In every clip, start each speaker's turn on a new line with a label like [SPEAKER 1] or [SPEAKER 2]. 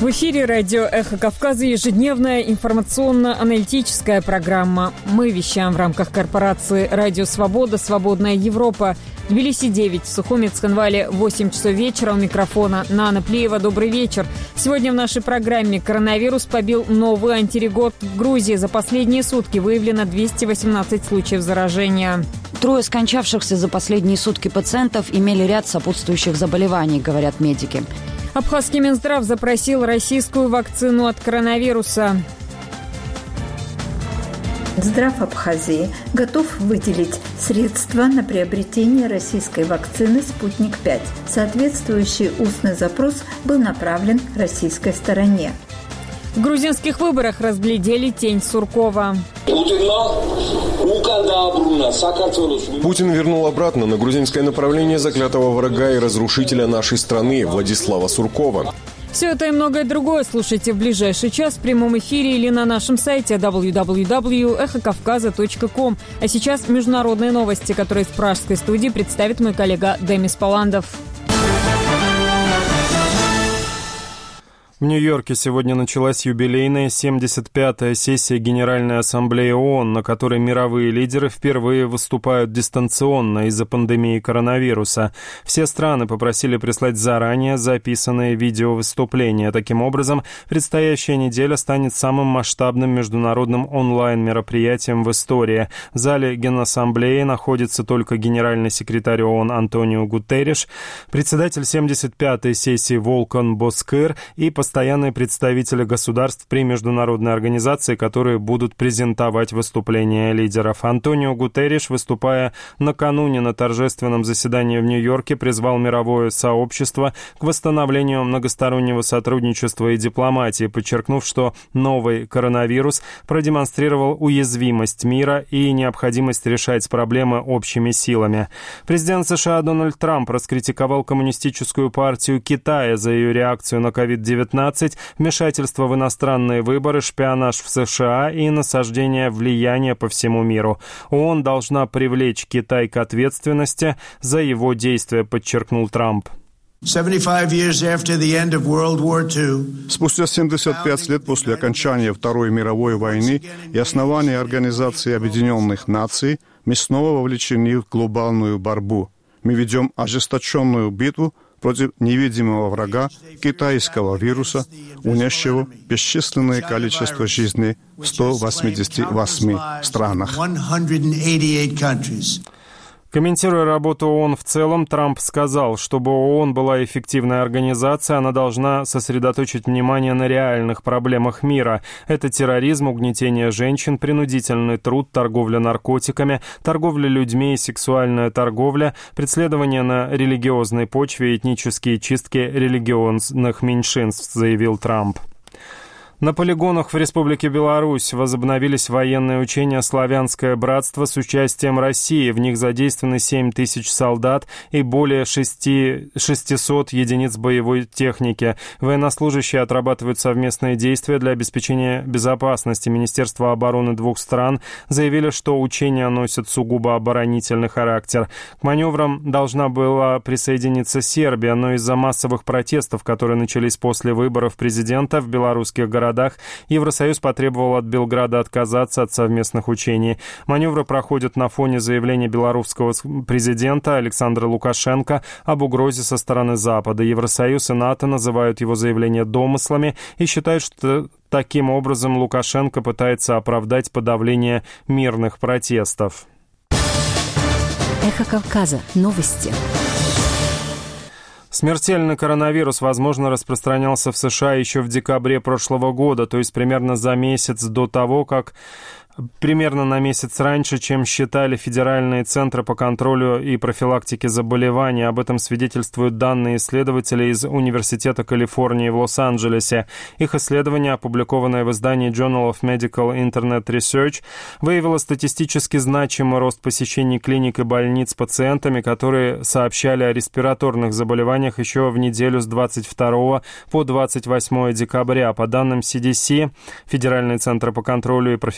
[SPEAKER 1] В эфире радио «Эхо Кавказа» ежедневная информационно-аналитическая программа. Мы вещаем в рамках корпорации «Радио Свобода», «Свободная Европа». В Тбилиси 9, в Сухуме, Цхинвале 8 часов вечера. У микрофона Нана Плиева. Добрый вечер. Сегодня в нашей программе коронавирус побил новый антирекорд в Грузии. За последние сутки выявлено 218 случаев заражения.
[SPEAKER 2] 3 скончавшихся за последние сутки пациентов имели ряд сопутствующих заболеваний, говорят медики.
[SPEAKER 1] Абхазский Минздрав запросил российскую вакцину от коронавируса.
[SPEAKER 3] Минздрав Абхазии готов выделить средства на приобретение российской вакцины «Спутник-5». Соответствующий устный запрос был направлен российской стороне.
[SPEAKER 1] В грузинских выборах разглядели тень Суркова.
[SPEAKER 4] Путин вернул обратно на грузинское направление заклятого врага и разрушителя нашей страны Владислава Суркова.
[SPEAKER 1] Все это и многое другое слушайте в ближайший час в прямом эфире или на нашем сайте www.эхокавказа.ком. А сейчас международные новости, которые из пражской студии представит мой коллега Демис Паландов.
[SPEAKER 5] В Нью-Йорке сегодня началась юбилейная 75-я сессия Генеральной Ассамблеи ООН, на которой мировые лидеры впервые выступают дистанционно из-за пандемии коронавируса. Все страны попросили прислать заранее записанные видеовыступления. Таким образом, предстоящая неделя станет самым масштабным международным онлайн-мероприятием в истории. В зале Генассамблеи находится только генеральный секретарь ООН Антонио Гутерриш, председатель 75-й сессии Волкан Боскыр и постоянные представители государств при международной организации, которые будут презентовать выступления лидеров. Антонио Гутерриш, выступая накануне на торжественном заседании в Нью-Йорке, призвал мировое сообщество к восстановлению многостороннего сотрудничества и дипломатии, подчеркнув, что новый коронавирус продемонстрировал уязвимость мира и необходимость решать проблемы общими силами. Президент США Дональд Трамп раскритиковал Коммунистическую партию Китая за ее реакцию на COVID-19, вмешательство в иностранные выборы, шпионаж в США и насаждение влияния по всему миру. ООН должна привлечь Китай к ответственности за его действия, подчеркнул Трамп.
[SPEAKER 6] Спустя 75 лет после окончания Второй мировой войны и основания Организации Объединенных Наций мы снова вовлечены в глобальную борьбу. Мы ведем ожесточенную битву против невидимого врага китайского вируса, унесшего бесчисленное количество жизней в 188 странах.
[SPEAKER 5] Комментируя работу ООН в целом, Трамп сказал, чтобы ООН была эффективной организацией, она должна сосредоточить внимание на реальных проблемах мира. Это терроризм, угнетение женщин, принудительный труд, торговля наркотиками, торговля людьми и сексуальная торговля, преследование на религиозной почве и этнические чистки религиозных меньшинств, заявил Трамп. На полигонах в Республике Беларусь возобновились военные учения «Славянское братство» с участием России. В них задействованы 7 тысяч солдат и более 600 единиц боевой техники. Военнослужащие отрабатывают совместные действия для обеспечения безопасности. Министерство обороны двух стран заявили, что учения носят сугубо оборонительный характер. К маневрам должна была присоединиться Сербия, но из-за массовых протестов, которые начались после выборов президента в белорусских городах, Евросоюз потребовал от Белграда отказаться от совместных учений. Маневры проходят на фоне заявления белорусского президента Александра Лукашенко об угрозе со стороны Запада. Евросоюз и НАТО называют его заявление домыслами и считают, что таким образом Лукашенко пытается оправдать подавление мирных протестов.
[SPEAKER 2] Эхо Кавказа. Новости.
[SPEAKER 5] Смертельный коронавирус, возможно, распространялся в США еще в декабре прошлого года, то есть примерно за месяц до того, как примерно на месяц раньше, чем считали федеральные центры по контролю и профилактике заболеваний. Об этом свидетельствуют данные исследователей из Университета Калифорнии в Лос-Анджелесе. Их исследование, опубликованное в издании Journal of Medical Internet Research, выявило статистически значимый рост посещений клиник и больниц пациентами, которые сообщали о респираторных заболеваниях еще в неделю с 22 по 28 декабря. По данным CDC, Федеральные центры по контролю и профилактике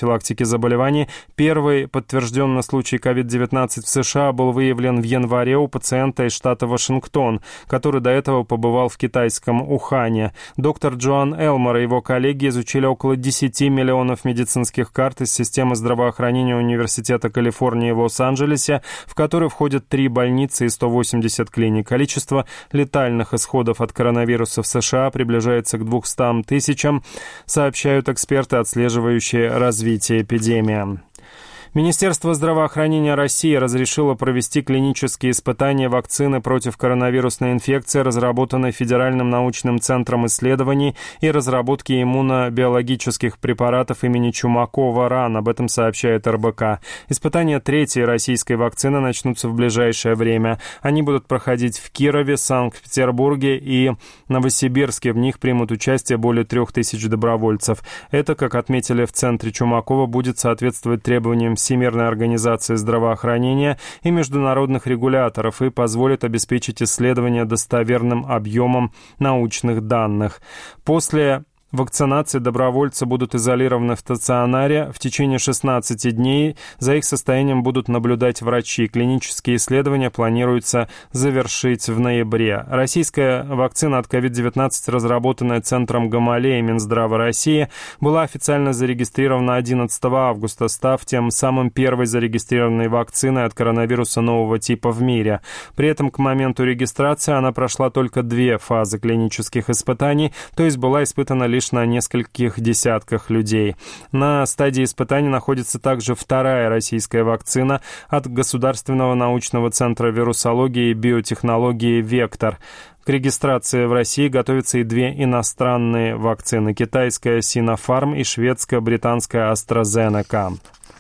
[SPEAKER 5] заболеваний. Первый подтвержденный случай COVID-19 в США был выявлен в январе у пациента из штата Вашингтон, который до этого побывал в китайском Ухане. Доктор Джоан Элмор и его коллеги изучили около 10 миллионов медицинских карт из системы здравоохранения Университета Калифорнии в Лос-Анджелесе, в который входят 3 больницы и 180 клиник. Количество летальных исходов от коронавируса в США приближается к 200 тысячам, сообщают эксперты, отслеживающие развитие эпидемии. Министерство здравоохранения России разрешило провести клинические испытания вакцины против коронавирусной инфекции, разработанной Федеральным научным центром исследований и разработки иммунобиологических препаратов имени Чумакова РАН. Об этом сообщает РБК. Испытания третьей российской вакцины начнутся в ближайшее время. Они будут проходить в Кирове, Санкт-Петербурге и Новосибирске. В них примут участие более 3000 добровольцев. Это, как отметили в центре Чумакова, будет соответствовать требованиям Всемирной организации здравоохранения и международных регуляторов и позволит обеспечить исследование достоверным объемом научных данных. После вакцинации добровольцы будут изолированы в стационаре в течение 16 дней. За их состоянием будут наблюдать врачи. Клинические исследования планируется завершить в ноябре. Российская вакцина от COVID-19, разработанная Центром Гамалеи и Минздрава России, была официально зарегистрирована 11 августа, став тем самым первой зарегистрированной вакциной от коронавируса нового типа в мире. При этом к моменту регистрации она прошла только 2 фазы клинических испытаний, то есть была испытана лишь на нескольких десятках людей. На стадии испытаний находится также вторая российская вакцина от Государственного научного центра вирусологии и биотехнологии «Вектор». К регистрации в России готовятся и 2 иностранные вакцины – китайская «Синофарм» и шведско-британская «AstraZeneca».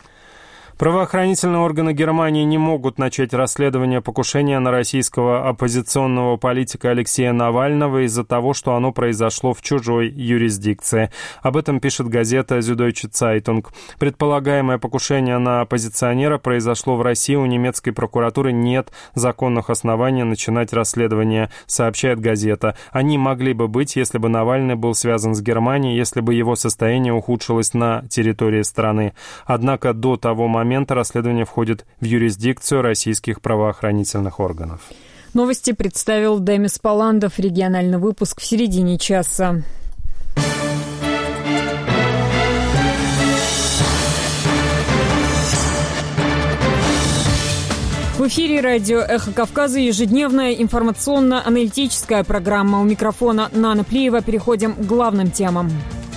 [SPEAKER 5] Правоохранительные органы Германии не могут начать расследование покушения на российского оппозиционного политика Алексея Навального из-за того, что оно произошло в чужой юрисдикции. Об этом пишет газета Süddeutsche Zeitung. Предполагаемое покушение на оппозиционера произошло в России. У немецкой прокуратуры нет законных оснований начинать расследование, сообщает газета. Они могли бы быть, если бы Навальный был связан с Германией, если бы его состояние ухудшилось на территории страны. Однако до того момента расследование входит в юрисдикцию российских правоохранительных органов.
[SPEAKER 1] Новости представил Демис Паландов. Региональный выпуск в середине часа. В эфире радио «Эхо Кавказа» ежедневная информационно-аналитическая программа. У микрофона Нана Плиева. Переходим к главным темам.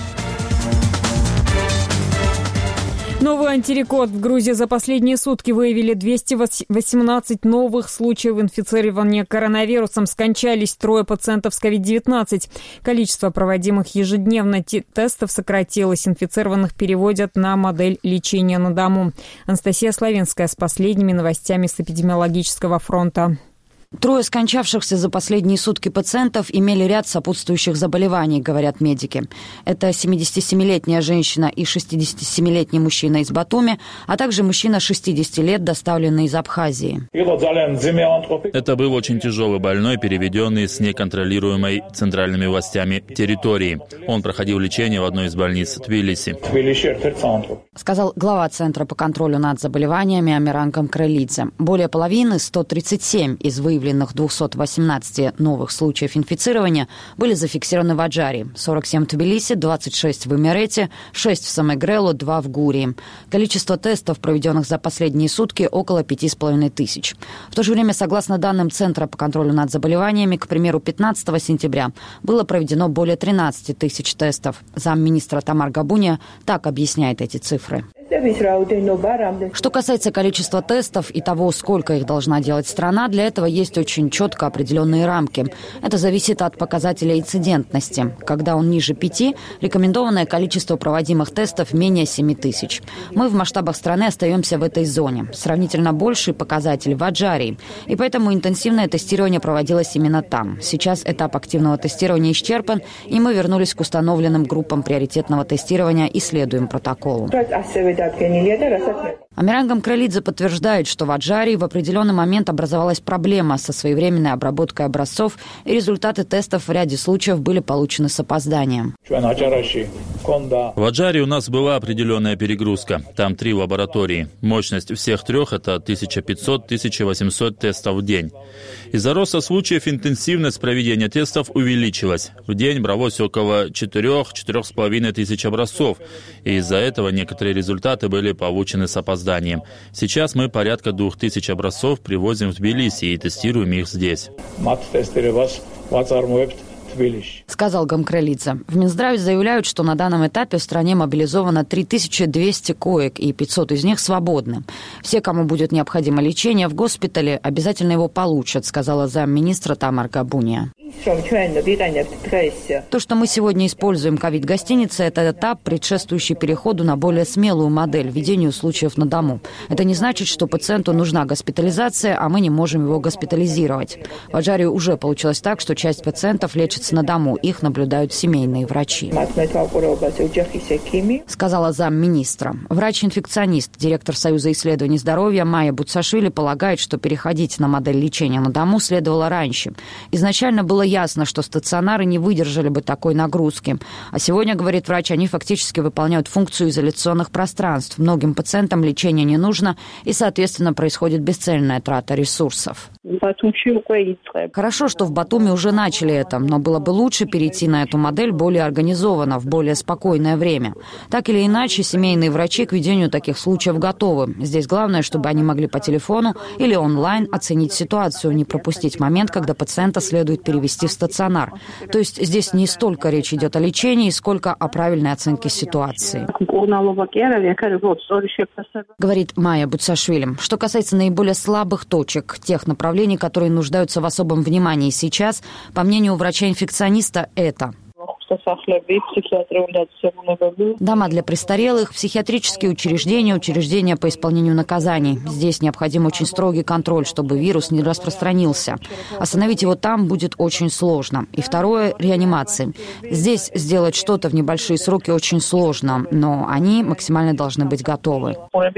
[SPEAKER 1] Новый антирекорд. В Грузии за последние сутки выявили 218 новых случаев инфицирования коронавирусом. Скончались 3 пациентов с COVID-19. Количество проводимых ежедневно тестов сократилось. Инфицированных переводят на модель лечения на дому. Анастасия Славинская с последними новостями с эпидемиологического фронта.
[SPEAKER 2] 3 скончавшихся за последние сутки пациентов имели ряд сопутствующих заболеваний, говорят медики. Это 77-летняя женщина и 67-летний мужчина из Батуми, а также мужчина 60 лет, доставленный из Абхазии.
[SPEAKER 7] Это был очень тяжелый больной, переведенный с неконтролируемой центральными властями территории. Он проходил лечение в одной из больниц Тбилиси.
[SPEAKER 2] Сказал глава Центра по контролю над заболеваниями Амиран Камкрелидзе. Более половины, 137 из выявленных 218 новых случаев инфицирования были зафиксированы в Аджаре, 47 в Тбилиси, 26 в Эмирете, 6 в Самегрелу, 2 в Гурии. Количество тестов, проведенных за последние сутки, около 5500. В то же время, согласно данным Центра по контролю над заболеваниями, к примеру, 15 сентября было проведено более 13 тысяч тестов. Замминистра Тамар Габуния так объясняет эти цифры. Что касается количества тестов и того, сколько их должна делать страна, для этого есть очень четко определенные рамки. Это зависит от показателя инцидентности. Когда он ниже 5, рекомендованное количество проводимых тестов менее 7 тысяч. Мы в масштабах страны остаемся в этой зоне. Сравнительно больший показатель в Аджарии. И поэтому интенсивное тестирование проводилось именно там. Сейчас этап активного тестирования исчерпан, и мы вернулись к установленным группам приоритетного тестирования и следуем протоколу. Амиран Гамкралидзе подтверждает, что в Аджарии в определенный момент образовалась проблема со своевременной обработкой образцов, и результаты тестов в ряде случаев были получены с опозданием.
[SPEAKER 7] В Аджарии у нас была определенная перегрузка. Там 3 лаборатории. Мощность всех 3 – это 1500-1800 тестов в день. Из-за роста случаев интенсивность проведения тестов увеличилась. В день бралось около 4-4,5 тысяч образцов. И из-за этого некоторые результаты были получены с опозданием. Сейчас мы порядка 2000 образцов привозим в Тбилиси и тестируем их здесь.
[SPEAKER 2] Сказал Гамкралидзе. В Минздраве заявляют, что на данном этапе в стране мобилизовано 3200 коек, и 500 из них свободны. Все, кому будет необходимо лечение в госпитале, обязательно его получат, сказала замминистра Тамар Габуния. То, что мы сегодня используем ковид-гостиницы, это этап, предшествующий переходу на более смелую модель ведению случаев на дому. Это не значит, что пациенту нужна госпитализация, а мы не можем его госпитализировать. В Аджарии уже получилось так, что часть пациентов лечится на дому, их наблюдают семейные врачи. Сказала замминистра. Врач-инфекционист, директор Союза исследований здоровья Майя Буцашвили полагает, что переходить на модель лечения на дому следовало раньше. Изначально было ясно, что стационары не выдержали бы такой нагрузки. А сегодня, говорит врач, они фактически выполняют функцию изоляционных пространств. Многим пациентам лечение не нужно, и, соответственно, происходит бесцельная трата ресурсов. Хорошо, что в Батуми уже начали это, но было бы лучше перейти на эту модель более организованно, в более спокойное время. Так или иначе, семейные врачи к ведению таких случаев готовы. Здесь главное, чтобы они могли по телефону или онлайн оценить ситуацию, не пропустить момент, когда пациента следует перевести в стационар. То есть здесь не столько речь идет о лечении, сколько о правильной оценке ситуации. Говорит Майя Буцашвили. Что касается наиболее слабых точек, тех направлений, которые нуждаются в особом внимании сейчас, по мнению врача-инфекциониста, это дома для престарелых, психиатрические учреждения, учреждения по исполнению наказаний. Здесь необходим очень строгий контроль, чтобы вирус не распространился. Остановить его там будет очень сложно. И второе – реанимации. Здесь сделать что-то в небольшие сроки очень сложно, но они максимально должны быть готовы.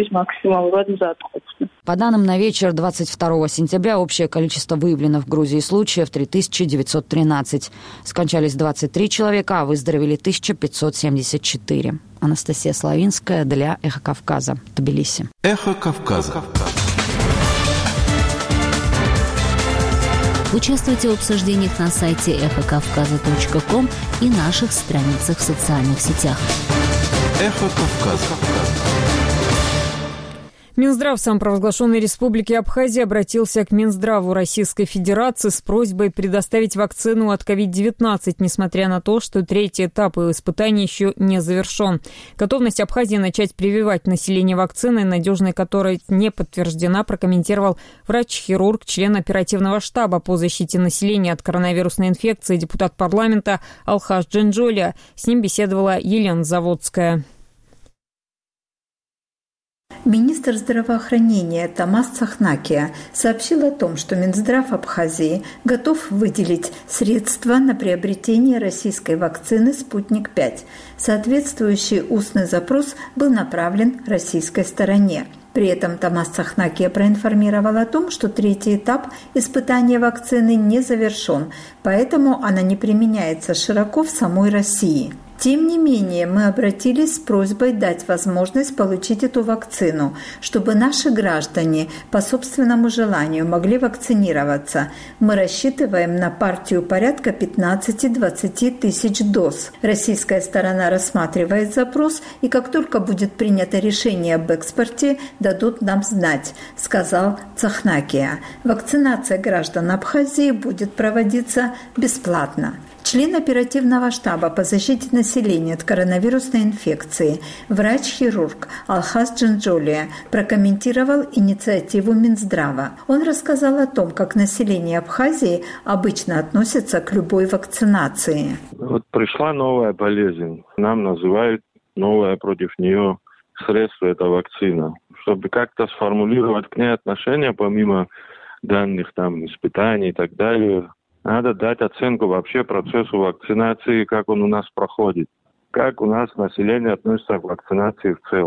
[SPEAKER 2] По данным на вечер 22 сентября общее количество выявленных в Грузии случаев 3913. Скончались 23 человека, а выздоровели 1574. Анастасия Славинская для «Эхо Кавказа», Тбилиси.
[SPEAKER 8] «Эхо Кавказа».
[SPEAKER 9] Участвуйте в обсуждениях на сайте эхокавказа.ком и наших страницах в социальных сетях.
[SPEAKER 8] «Эхо Кавказа».
[SPEAKER 1] Минздрав самопровозглашенной Республики Абхазия обратился к Минздраву Российской Федерации с просьбой предоставить вакцину от COVID-19, несмотря на то, что 3-й этап испытаний еще не завершен. Готовность Абхазии начать прививать население вакциной, надежность которой не подтверждена, прокомментировал врач-хирург, член оперативного штаба по защите населения от коронавирусной инфекции, депутат парламента Алхаз Джинджолия. С ним беседовала Елена Заводская.
[SPEAKER 3] Министр здравоохранения Тамас Цахнакия сообщил о том, что Минздрав Абхазии готов выделить средства на приобретение российской вакцины «Спутник-5». Соответствующий устный запрос был направлен российской стороне. При этом Тамас Цахнакия проинформировал о том, что 3-й этап испытания вакцины не завершен, поэтому она не применяется широко в самой России. Тем не менее, мы обратились с просьбой дать возможность получить эту вакцину, чтобы наши граждане по собственному желанию могли вакцинироваться. Мы рассчитываем на партию порядка 15-20 тысяч доз. Российская сторона рассматривает запрос, и как только будет принято решение об экспорте, дадут нам знать, сказал Цахнакия. Вакцинация граждан Абхазии будет проводиться бесплатно. Член оперативного штаба по защите населения от коронавирусной инфекции, врач-хирург Алхаз Джинджолия прокомментировал инициативу Минздрава. Он рассказал о том, как население Абхазии обычно относится к любой вакцинации.
[SPEAKER 10] Вот пришла новая болезнь. Нам называют новое против нее средство – это вакцина. Чтобы как-то сформулировать к ней отношение, помимо данных там испытаний и так далее, надо дать оценку вообще процессу вакцинации, как он у нас проходит, как у нас население относится к вакцинации в целом.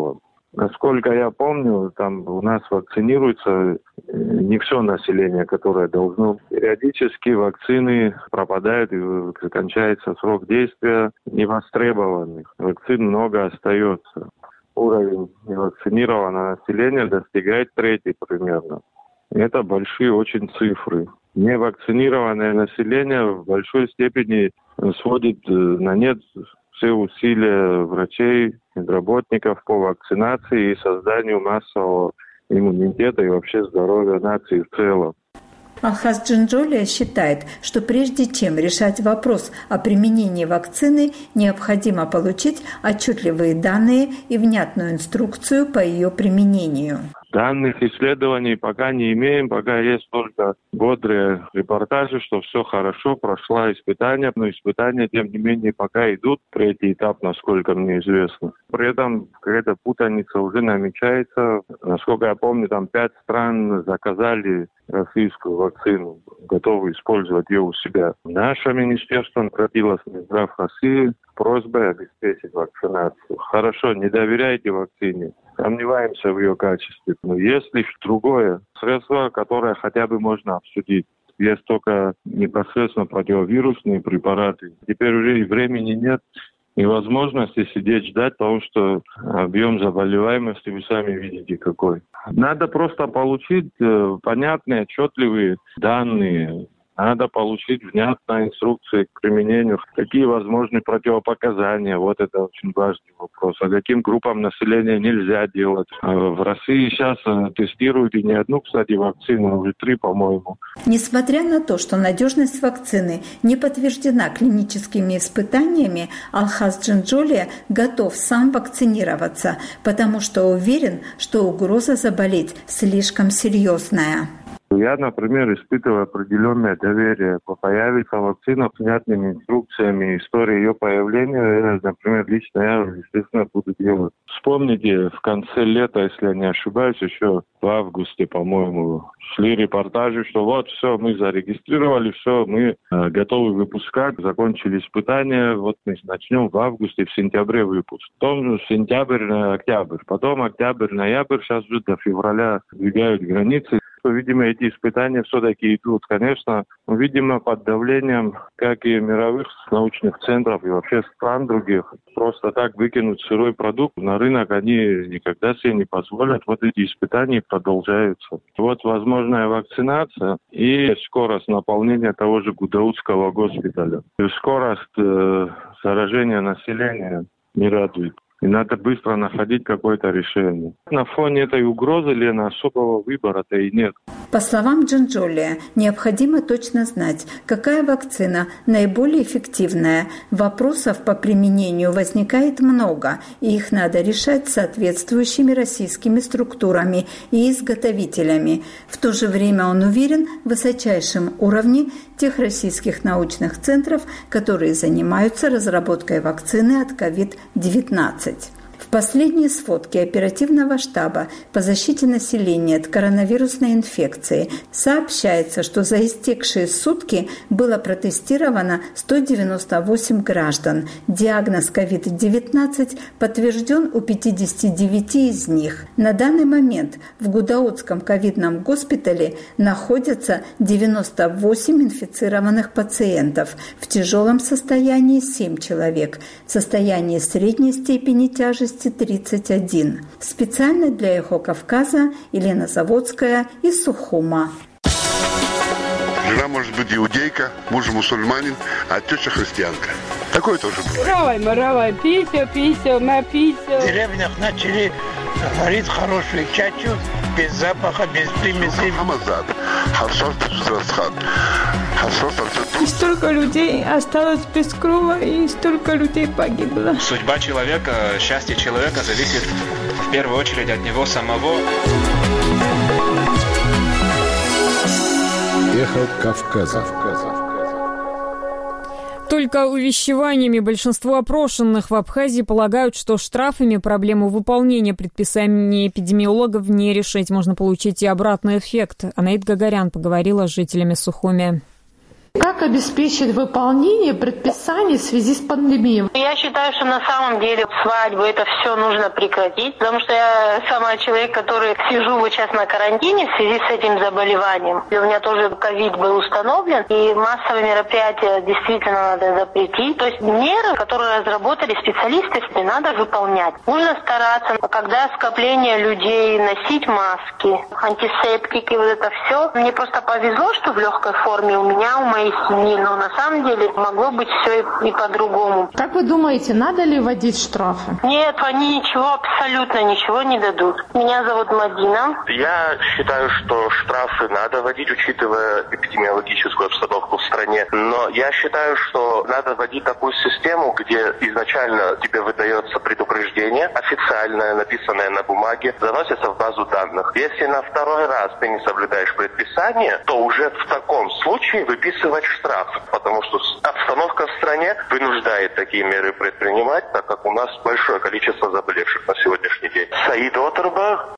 [SPEAKER 10] Насколько я помню, там у нас вакцинируется не все население, которое должно. Периодически вакцины пропадают и кончается срок действия невостребованных. Вакцин много остается. Уровень невакцинированного населения достигает 1/3 примерно. Это большие очень цифры. Невакцинированное население в большой степени сводит на нет все усилия врачей, медработников по вакцинации и созданию массового иммунитета и вообще здоровья нации в целом.
[SPEAKER 3] Алхаз Джинджолия считает, что прежде чем решать вопрос о применении вакцины, необходимо получить отчетливые данные и внятную инструкцию по ее применению.
[SPEAKER 10] Данных исследований пока не имеем, пока есть только бодрые репортажи, что все хорошо, прошла испытания, но испытания, тем не менее, пока идут. 3-й этап, насколько мне известно. При этом какая-то путаница уже намечается. Насколько я помню, там 5 стран заказали российскую вакцину, готовы использовать ее у себя. Наше министерство обратилось в Минздрав России с просьбой обеспечить вакцинацию. Хорошо, не доверяйте вакцине. Сомневаемся в ее качестве. Но есть лишь другое средство, которое хотя бы можно обсудить. Есть только непосредственно противовирусные препараты. Теперь уже и времени нет, и возможности сидеть ждать, потому что объем заболеваемости вы сами видите какой. Надо просто получить понятные, отчетливые данные. Надо получить внятные инструкции к применению. Какие возможны противопоказания? Вот это очень важный вопрос. А каким группам населения нельзя делать? В России сейчас тестируют и не одну, кстати, вакцину, а уже 3, по-моему.
[SPEAKER 3] Несмотря на то, что надежность вакцины не подтверждена клиническими испытаниями, Алхаз Джинджолия готов сам вакцинироваться, потому что уверен, что угроза заболеть слишком серьезная.
[SPEAKER 10] Я, например, испытываю определенное доверие. Появится вакцина с внятными инструкциями, история ее появления, например, лично я, естественно, буду делать. Вспомните, в конце лета, если я не ошибаюсь, еще в августе, по-моему, шли репортажи, что вот, все, мы зарегистрировали, все, мы готовы выпускать, закончили испытания, вот мы начнем в августе, в сентябре выпуск. Потом сентябрь, октябрь, потом октябрь, ноябрь, сейчас уже до февраля двигают границы. Видимо, эти испытания все-таки идут, конечно, видимо, под давлением как и мировых научных центров и вообще стран других. Просто так выкинуть сырой продукт на рынок они никогда себе не позволят. Вот эти испытания продолжаются. Вот возможная вакцинация и скорость наполнения того же Гудаутского госпиталя. Скорость заражения населения не радует. И надо быстро находить какое-то решение. На фоне этой угрозы, Лена, особого выбора-то и нет.
[SPEAKER 3] По словам Джинджолия, необходимо точно знать, какая вакцина наиболее эффективная. Вопросов по применению возникает много, и их надо решать соответствующими российскими структурами и изготовителями. В то же время он уверен в высочайшем уровне тех российских научных центров, которые занимаются разработкой вакцины от COVID-19. В последней сводке оперативного штаба по защите населения от коронавирусной инфекции сообщается, что за истекшие сутки было протестировано 198 граждан. Диагноз COVID-19 подтвержден у 59 из них. На данный момент в Гудаутском ковидном госпитале находятся 98 инфицированных пациентов. В тяжелом состоянии 7 человек. В состоянии средней степени тяжести 31. Специально для «Эхо Кавказа» Елена Заводская из Сухума.
[SPEAKER 11] Жена может быть иудейка, муж мусульманин, а теща христианка. Такое тоже бывает.
[SPEAKER 12] Равай, пися, на пися. В деревнях начали варить хорошую чачу, без запаха, без примесей. И столько людей осталось без крова, и столько людей погибло.
[SPEAKER 13] Судьба человека, счастье человека зависит в первую очередь от него самого.
[SPEAKER 8] Эхо Кавказа.
[SPEAKER 1] Только увещеваниями большинство опрошенных в Абхазии полагают, что штрафами проблему выполнения предписаний эпидемиологов не решить. Можно получить и обратный эффект. Анаит Гагарян поговорила с жителями Сухуми.
[SPEAKER 14] Как обеспечить выполнение предписаний в связи с пандемией?
[SPEAKER 15] Я считаю, что на самом деле свадьбу это все нужно прекратить, потому что я сама человек, который сижу вот сейчас на карантине в связи с этим заболеванием. У меня тоже ковид был установлен, и массовые мероприятия действительно надо запретить. То есть меры, которые разработали специалисты, надо выполнять. Нужно стараться, когда скопление людей, носить маски, антисептики, вот это все. Мне просто повезло, что в легкой форме у меня, у моей семьи, но на самом деле могло быть все и по-другому.
[SPEAKER 14] Как вы думаете, надо ли вводить штрафы?
[SPEAKER 15] Нет, они абсолютно ничего не дадут. Меня зовут Мадина.
[SPEAKER 16] Я считаю, что штрафы надо вводить, учитывая эпидемиологическую обстановку в стране. Но я считаю, что надо вводить такую систему, где изначально тебе выдается предупреждение, официальное, написанное на бумаге, заносится в базу данных. Если на второй раз ты не соблюдаешь предписание, то уже в таком случае выписывать штраф, потому что обстановка в стране вынуждает такие меры предпринимать, так как у нас большое количество заболевших на сегодняшний день. Саид Отербах.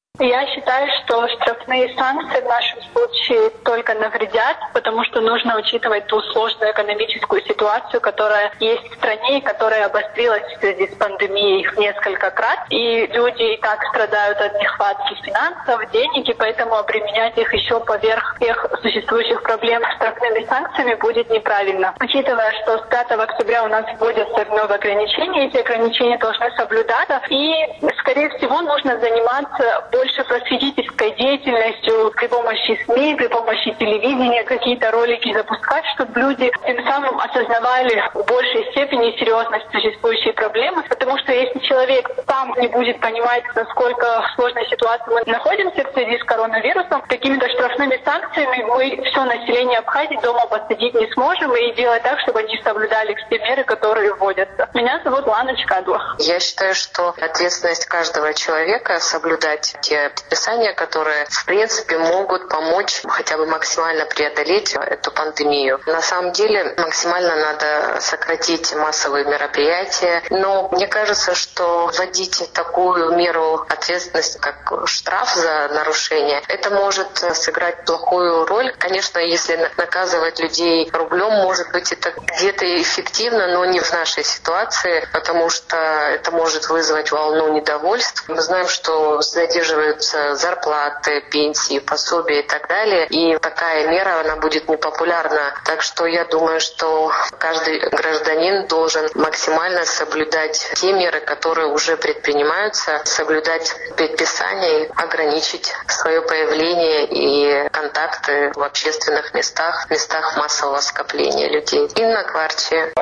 [SPEAKER 17] Я считаю, что штрафные санкции в нашем случае только навредят, потому что нужно учитывать ту сложную экономическую ситуацию, которая есть в стране и которая обострилась в связи с пандемией в несколько крат. И люди и так страдают от нехватки финансов, денег, и поэтому обременять их еще поверх всех существующих проблем штрафными санкциями будет неправильно. Учитывая, что с 5 октября у нас вводятся новые ограничения, эти ограничения должны соблюдаться, и, скорее всего, нужно заниматься больше просветительской деятельностью при помощи СМИ, при помощи телевидения, какие-то ролики запускать, чтобы люди тем самым осознавали в большей степени серьезность существующей проблемы, потому что если человек сам не будет понимать, насколько в сложной ситуации мы находимся в связи с коронавирусом, какими-то штрафными санкциями мы все население Абхазии дома посадить не сможем и делать так, чтобы они соблюдали все меры, которые вводятся. Меня зовут Лана Чкадуа.
[SPEAKER 18] Я считаю, что ответственность каждого человека соблюдать те предписания, которые, в принципе, могут помочь хотя бы максимально преодолеть эту пандемию. На самом деле, максимально надо сократить массовые мероприятия, но мне кажется, что вводить такую меру ответственности, как штраф за нарушение, это может сыграть плохую роль. Конечно, если наказывать людей рублем, может быть, это где-то эффективно, но не в нашей ситуации, потому что это может вызвать волну недовольств. Мы знаем, что задерживаются зарплаты, пенсии, пособия и так далее, и такая мера, она будет непопулярна. Так что я думаю, что каждый гражданин должен максимально соблюдать те меры, которые уже предпринимаются, соблюдать предписания, ограничить свое появление и контакты в общественных местах массового скопления людей. Инна Кварчи.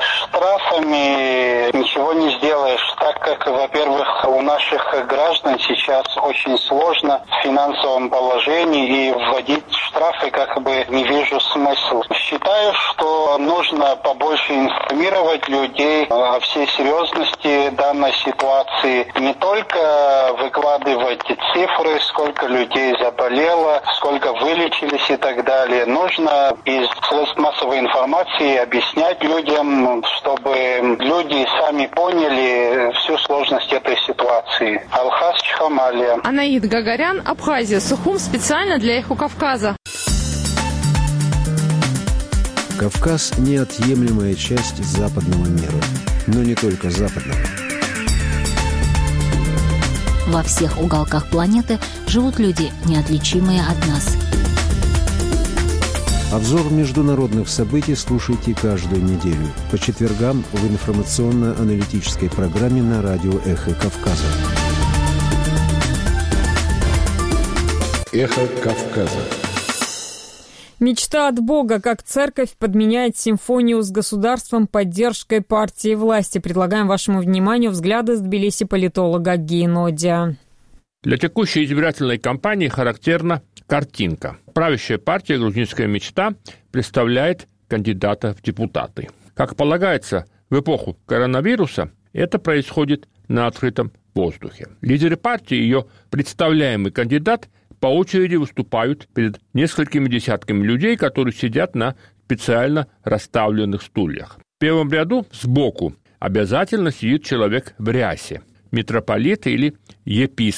[SPEAKER 19] Штрафами ничего не сделаешь, так как, во-первых, у наших граждан сейчас очень сложно в финансовом положении, и вводить штрафы как бы не вижу смысла. Считаю, что нужно побольше информировать людей о всей серьезности данной ситуации. Не только выкладывать цифры, сколько людей заболело, сколько вылечились и так далее. Нужно из средств массовой информации объяснять людям, чтобы люди сами поняли всю сложность этой ситуации. Алхаз Чхамалия.
[SPEAKER 14] Анаид Гагарян, Абхазия. Сухум специально для Эхо Кавказа.
[SPEAKER 20] Кавказ – неотъемлемая часть западного мира. Но не только западного.
[SPEAKER 9] Во всех уголках планеты живут люди, неотличимые от нас.
[SPEAKER 20] Обзор международных событий слушайте каждую неделю по четвергам в информационно-аналитической программе на радио «Эхо Кавказа».
[SPEAKER 8] «Эхо Кавказа».
[SPEAKER 1] Мечта от Бога, как церковь подменяет симфонию с государством поддержкой партии власти. Предлагаем вашему вниманию взгляды с Тбилиси политолога Гейнодия.
[SPEAKER 21] Для текущей избирательной кампании характерна картинка. Правящая партия «Грузинская мечта» представляет кандидата в депутаты. Как полагается, в эпоху коронавируса это происходит на открытом воздухе. Лидеры партии и ее представляемый кандидат по очереди выступают перед несколькими десятками людей, которые сидят на специально расставленных стульях. В первом ряду сбоку обязательно сидит человек в рясе, митрополит или епископ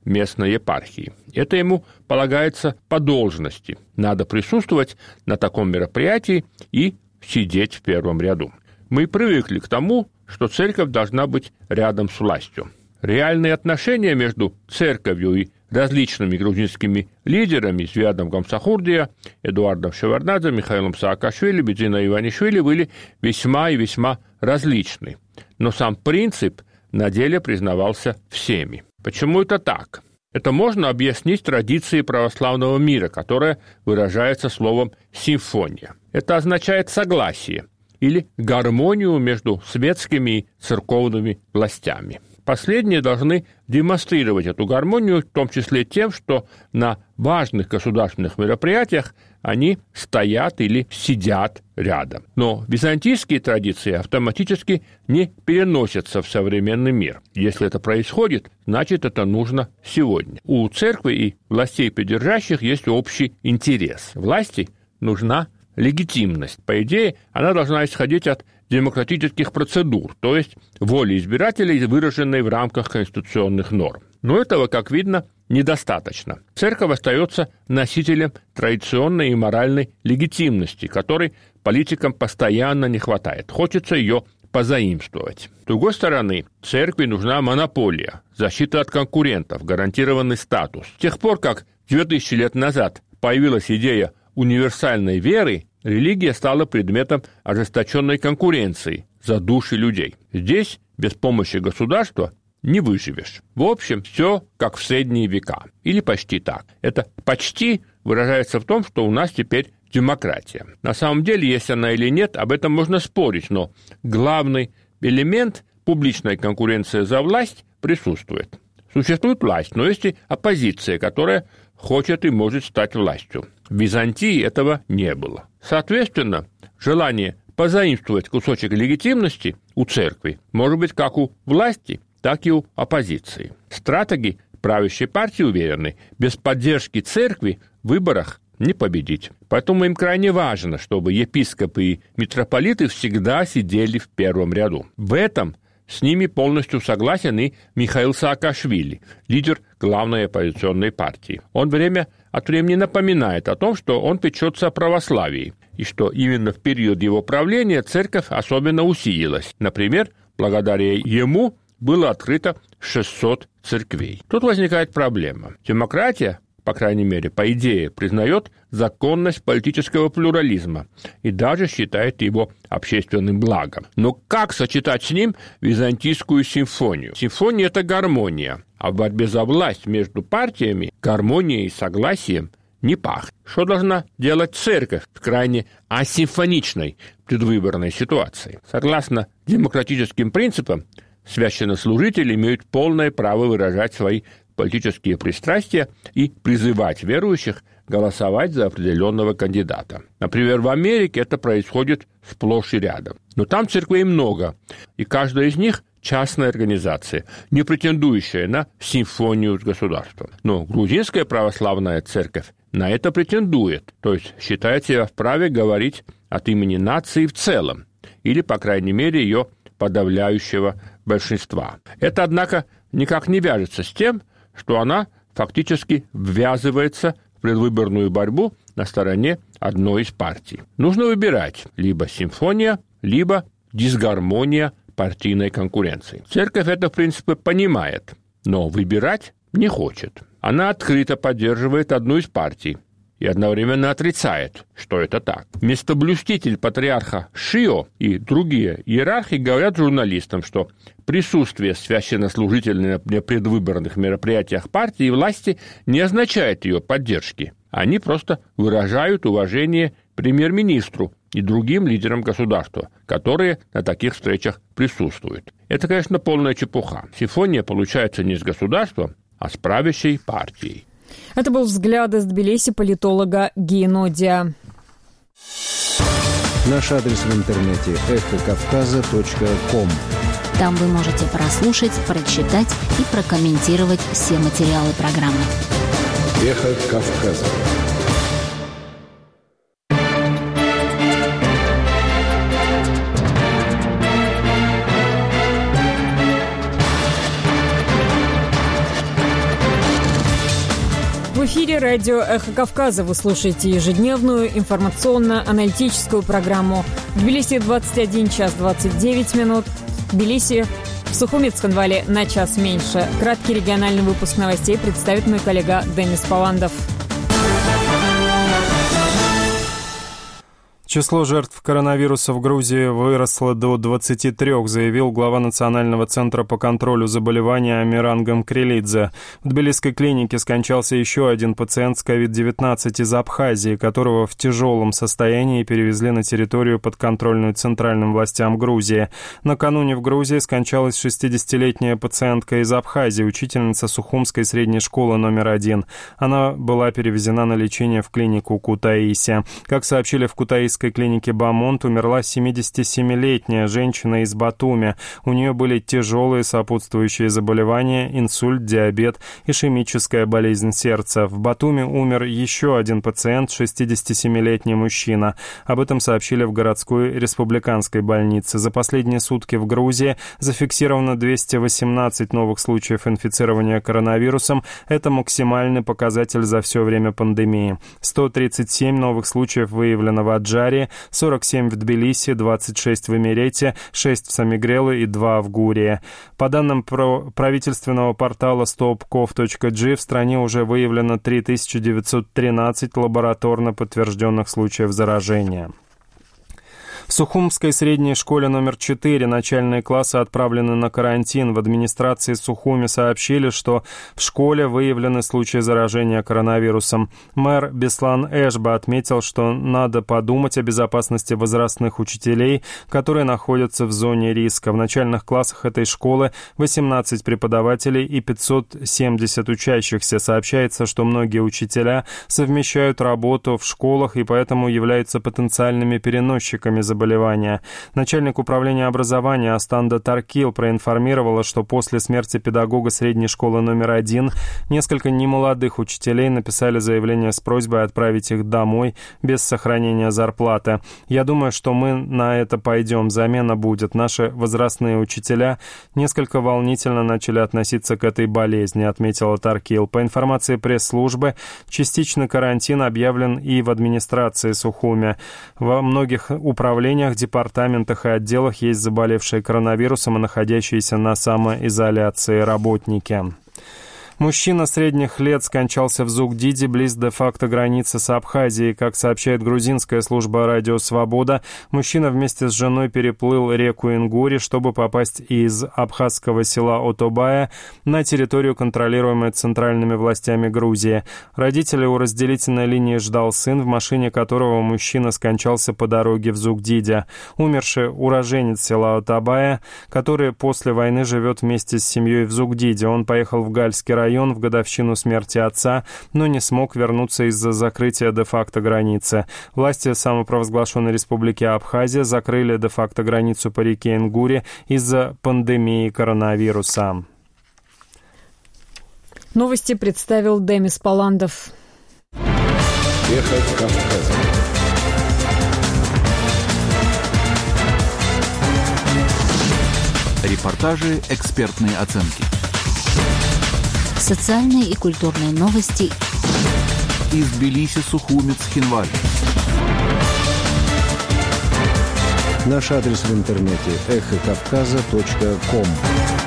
[SPEAKER 21] местной епархии. Это ему полагается по должности. Надо присутствовать на таком мероприятии и сидеть в первом ряду. Мы привыкли к тому, что церковь должна быть рядом с властью. Реальные отношения между церковью и различными грузинскими лидерами, Звиадом Гамсахурдия, Эдуардом Шеварднадзе, Михаилом Саакашвили, Бедзиной Иванишвили, были весьма и весьма различны. Но сам принцип на деле признавался всеми. Почему это так? Это можно объяснить традицией православного мира, которая выражается словом «симфония». Это означает согласие или гармонию между светскими и церковными властями. Последние должны демонстрировать эту гармонию, в том числе тем, что на важных государственных мероприятиях они стоят или сидят рядом. Но византийские традиции автоматически не переносятся в современный мир. Если это происходит, значит, это нужно сегодня. У церкви и властей придержащих есть общий интерес. Власти нужна легитимность. По идее, она должна исходить от демократических процедур, то есть воли избирателей, выраженной в рамках конституционных норм. Но этого, как видно, недостаточно. Церковь остается носителем традиционной и моральной легитимности, которой политикам постоянно не хватает. Хочется ее позаимствовать. С другой стороны, церкви нужна монополия, защита от конкурентов, гарантированный статус. С тех пор, как 2000 лет назад появилась идея универсальной веры, религия стала предметом ожесточенной конкуренции за души людей. Здесь без помощи государства не выживешь. В общем, все как в средние века. Или почти так. Это «почти» выражается в том, что у нас теперь демократия. На самом деле, есть она или нет, об этом можно спорить, но главный элемент публичной конкуренции за власть присутствует. Существует власть, но есть и оппозиция, которая хочет и может стать властью. В Византии этого не было. Соответственно, желание позаимствовать кусочек легитимности у церкви может быть как у власти, так и у оппозиции. Стратеги правящей партии уверены, без поддержки церкви в выборах не победить. Поэтому им крайне важно, чтобы епископы и митрополиты всегда сидели в первом ряду. В этом с ними полностью согласен и Михаил Саакашвили, лидер главной оппозиционной партии. Он время от времени напоминает о том, что он печется о православии, и что именно в период его правления церковь особенно усилилась. Например, благодаря ему было открыто 600 церквей. Тут возникает проблема. Демократия, по крайней мере, по идее, признает законность политического плюрализма и даже считает его общественным благом. Но как сочетать с ним византийскую симфонию? Симфония – это гармония, а в борьбе за власть между партиями гармонией и согласием не пахнет. Что должна делать церковь в крайне асимфоничной предвыборной ситуации? Согласно демократическим принципам, священнослужители имеют полное право выражать свои политические пристрастия и призывать верующих голосовать за определенного кандидата. Например, в Америке это происходит сплошь и рядом. Но там церквей много, и каждая из них частная организация, не претендующая на симфонию с государством. Но грузинская православная церковь на это претендует, то есть считает себя вправе говорить от имени нации в целом, или, по крайней мере, ее подавляющего большинства. Это, однако, никак не вяжется с тем, что она фактически ввязывается в предвыборную борьбу на стороне одной из партий. Нужно выбирать либо симфония, либо дисгармония партийной конкуренции. Церковь это, в принципе, понимает, но выбирать не хочет. Она открыто поддерживает одну из партий и одновременно отрицает, что это так. Местоблюститель патриарха Шио и другие иерархи говорят журналистам, что присутствие священнослужителей на предвыборных мероприятиях партии и власти не означает ее поддержки. Они просто выражают уважение премьер-министру и другим лидерам государства, которые на таких встречах присутствуют. Это, конечно, полная чепуха. Симфония получается не с государством, а с правящей партией.
[SPEAKER 1] Это был взгляд из Тбилиси политолога Гейнодия.
[SPEAKER 20] Наш адрес в интернете эхокавказа.ком.
[SPEAKER 9] Там вы можете прослушать, прочитать и прокомментировать все материалы программы.
[SPEAKER 8] Эхо Кавказа.
[SPEAKER 1] эфире радио «Эхо Кавказа». Вы слушаете ежедневную информационно-аналитическую программу. В Тбилиси 21 час 29 минут. В Тбилиси, в Сухуми Цхинвале на час меньше. Краткий региональный выпуск новостей представит мой коллега Денис Паландов.
[SPEAKER 5] Число жертв коронавируса в Грузии выросло до 23, заявил глава Национального центра по контролю заболеваний Амиран Гамкрелидзе. В тбилисской клинике скончался еще один пациент с COVID-19 из Абхазии, которого в тяжелом состоянии перевезли на территорию, подконтрольную центральным властям Грузии. Накануне в Грузии скончалась 60-летняя пациентка из Абхазии, учительница Сухумской средней школы номер 1. Она была перевезена на лечение в клинику Кутаиси. Как сообщили в Кутаисской клинике Бамонт, умерла 77-летняя женщина из Батуми. У нее были тяжелые сопутствующие заболевания, инсульт, диабет, ишемическая болезнь сердца. В Батуми умер еще один пациент, 67-летний мужчина. Об этом сообщили в городской республиканской больнице. За последние сутки в Грузии зафиксировано 218 новых случаев инфицирования коронавирусом. Это максимальный показатель за все время пандемии. 137 новых случаев выявлено в Аджаре, 47 в Тбилиси, 26 в Эмирете, 6 в Самигреле и 2 в Гурии. По данным правительственного портала stopkov.g, в стране уже выявлено 3913 лабораторно подтвержденных случаев заражения. В Сухумской средней школе номер 4 начальные классы отправлены на карантин. В администрации Сухуми сообщили, что в школе выявлены случаи заражения коронавирусом. Мэр Беслан Эшба отметил, что надо подумать о безопасности возрастных учителей, которые находятся в зоне риска. В начальных классах этой школы 18 преподавателей и 570 учащихся. Сообщается, что многие учителя совмещают работу в школах и поэтому являются потенциальными переносчиками заболевания. Начальник управления образования Астанда Таркил проинформировала, что после смерти педагога средней школы номер 1 несколько немолодых учителей написали заявление с просьбой отправить их домой без сохранения зарплаты. «Я думаю, что мы на это пойдем, замена будет. Наши возрастные учителя несколько волнительно начали относиться к этой болезни», отметила Таркил. По информации пресс-службы, частичный карантин объявлен и в администрации Сухуми. Во многих управлениях, департаментах и отделах есть заболевшие коронавирусом и находящиеся на самоизоляции работники. Мужчина средних лет скончался в Зугдиде, близ де-факто границы с Абхазией. Как сообщает грузинская служба «Радио Свобода», мужчина вместе с женой переплыл реку Ингури, чтобы попасть из абхазского села Отобая на территорию, контролируемую центральными властями Грузии. Родителей у разделительной линии ждал сын, в машине которого мужчина скончался по дороге в Зугдиде. Умерший уроженец села Отобая, который после войны живет вместе с семьей в Зугдиде. Он поехал в Гальский район в годовщину смерти отца, но не смог вернуться из-за закрытия де-факто границы. Власти самопровозглашенной республики Абхазия закрыли де-факто границу по реке Ингури из-за пандемии коронавируса.
[SPEAKER 1] Новости представил Демис Паландов.
[SPEAKER 8] Эхо Кавказа.
[SPEAKER 4] Репортажи, экспертные оценки.
[SPEAKER 9] Социальные и культурные новости
[SPEAKER 4] из Тбилиси, Сухуми, Цхинвали.
[SPEAKER 20] Наш адрес в интернете эхокавказа.ком.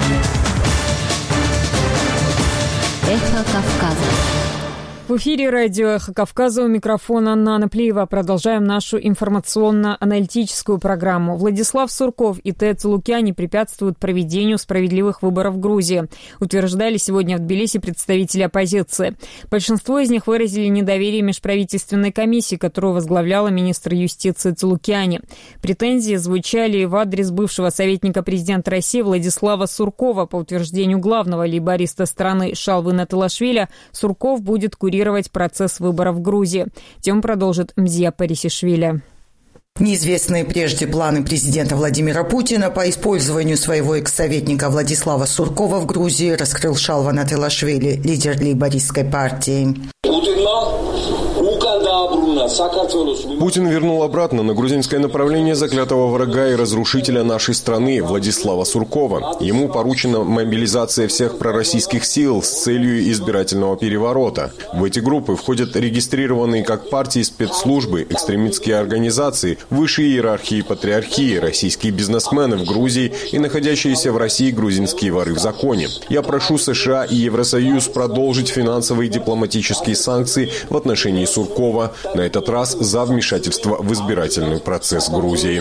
[SPEAKER 9] Эхо Кавказа.
[SPEAKER 1] В эфире радио «Эхо Кавказа», у микрофона Анна Плиева. Продолжаем нашу информационно-аналитическую программу. Владислав Сурков и Т. Цулукяни препятствуют проведению справедливых выборов в Грузии, утверждали сегодня в Тбилиси представители оппозиции. Большинство из них выразили недоверие межправительственной комиссии, которую возглавляла министр юстиции Цулукяни. Претензии звучали в адрес бывшего советника президента России Владислава Суркова. По утверждению главного лейбориста страны Шалвы Натылашвили, Сурков будет курировать процесс выборов в Грузии. Тему продолжит Мзия Парисишвили.
[SPEAKER 22] Неизвестные прежде планы президента Владимира Путина по использованию своего экс-советника Владислава Суркова в Грузии раскрыл Шалва Натылашвили, лидер лейбористской партии.
[SPEAKER 6] Путин вернул обратно на грузинское направление заклятого врага и разрушителя нашей страны Владислава Суркова. Ему поручена мобилизация всех пророссийских сил с целью избирательного переворота. В эти группы входят регистрированные как партии, спецслужбы, экстремистские организации, высшие иерархии патриархии, российские бизнесмены в Грузии и находящиеся в России грузинские воры в законе. Я прошу США и Евросоюз продолжить финансовые и дипломатические санкции в отношении Суркова, на этот раз за вмешательство в избирательный процесс Грузии.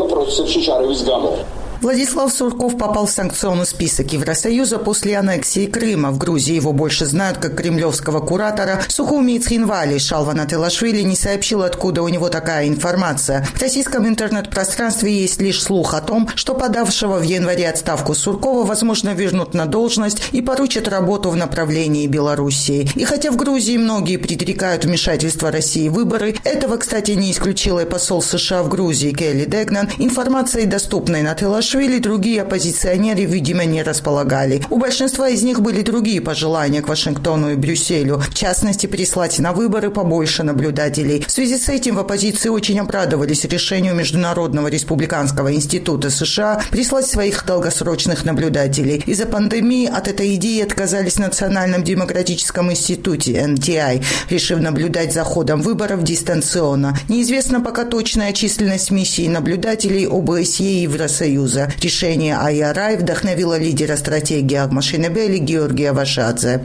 [SPEAKER 22] Владислав Сурков попал в санкционный список Евросоюза после аннексии Крыма. В Грузии его больше знают как кремлевского куратора. Сухуми Цхинвали Шалва Нателашвили не сообщил, откуда у него такая информация. В российском интернет-пространстве есть лишь слух о том, что подавшего в январе отставку Суркова, возможно, вернут на должность и поручат работу в направлении Белоруссии. И хотя в Грузии многие предрекают вмешательство России в выборы, этого, кстати, не исключил и посол США в Грузии Келли Дегнан, информацией, доступной Нателашвили, другие оппозиционеры, видимо, не располагали. У большинства из них были другие пожелания к Вашингтону и Брюсселю. В частности, прислать на выборы побольше наблюдателей. В связи с этим в оппозиции очень обрадовались решению Международного республиканского института США прислать своих долгосрочных наблюдателей. Из-за пандемии от этой идеи отказались в Национальном демократическом институте NTI, решив наблюдать за ходом выборов дистанционно. Неизвестна пока точная численность миссий наблюдателей ОБСЕ и Евросоюза. Решение IRI вдохновило лидера стратегии Ахмашинебели Георгия Вашадзе.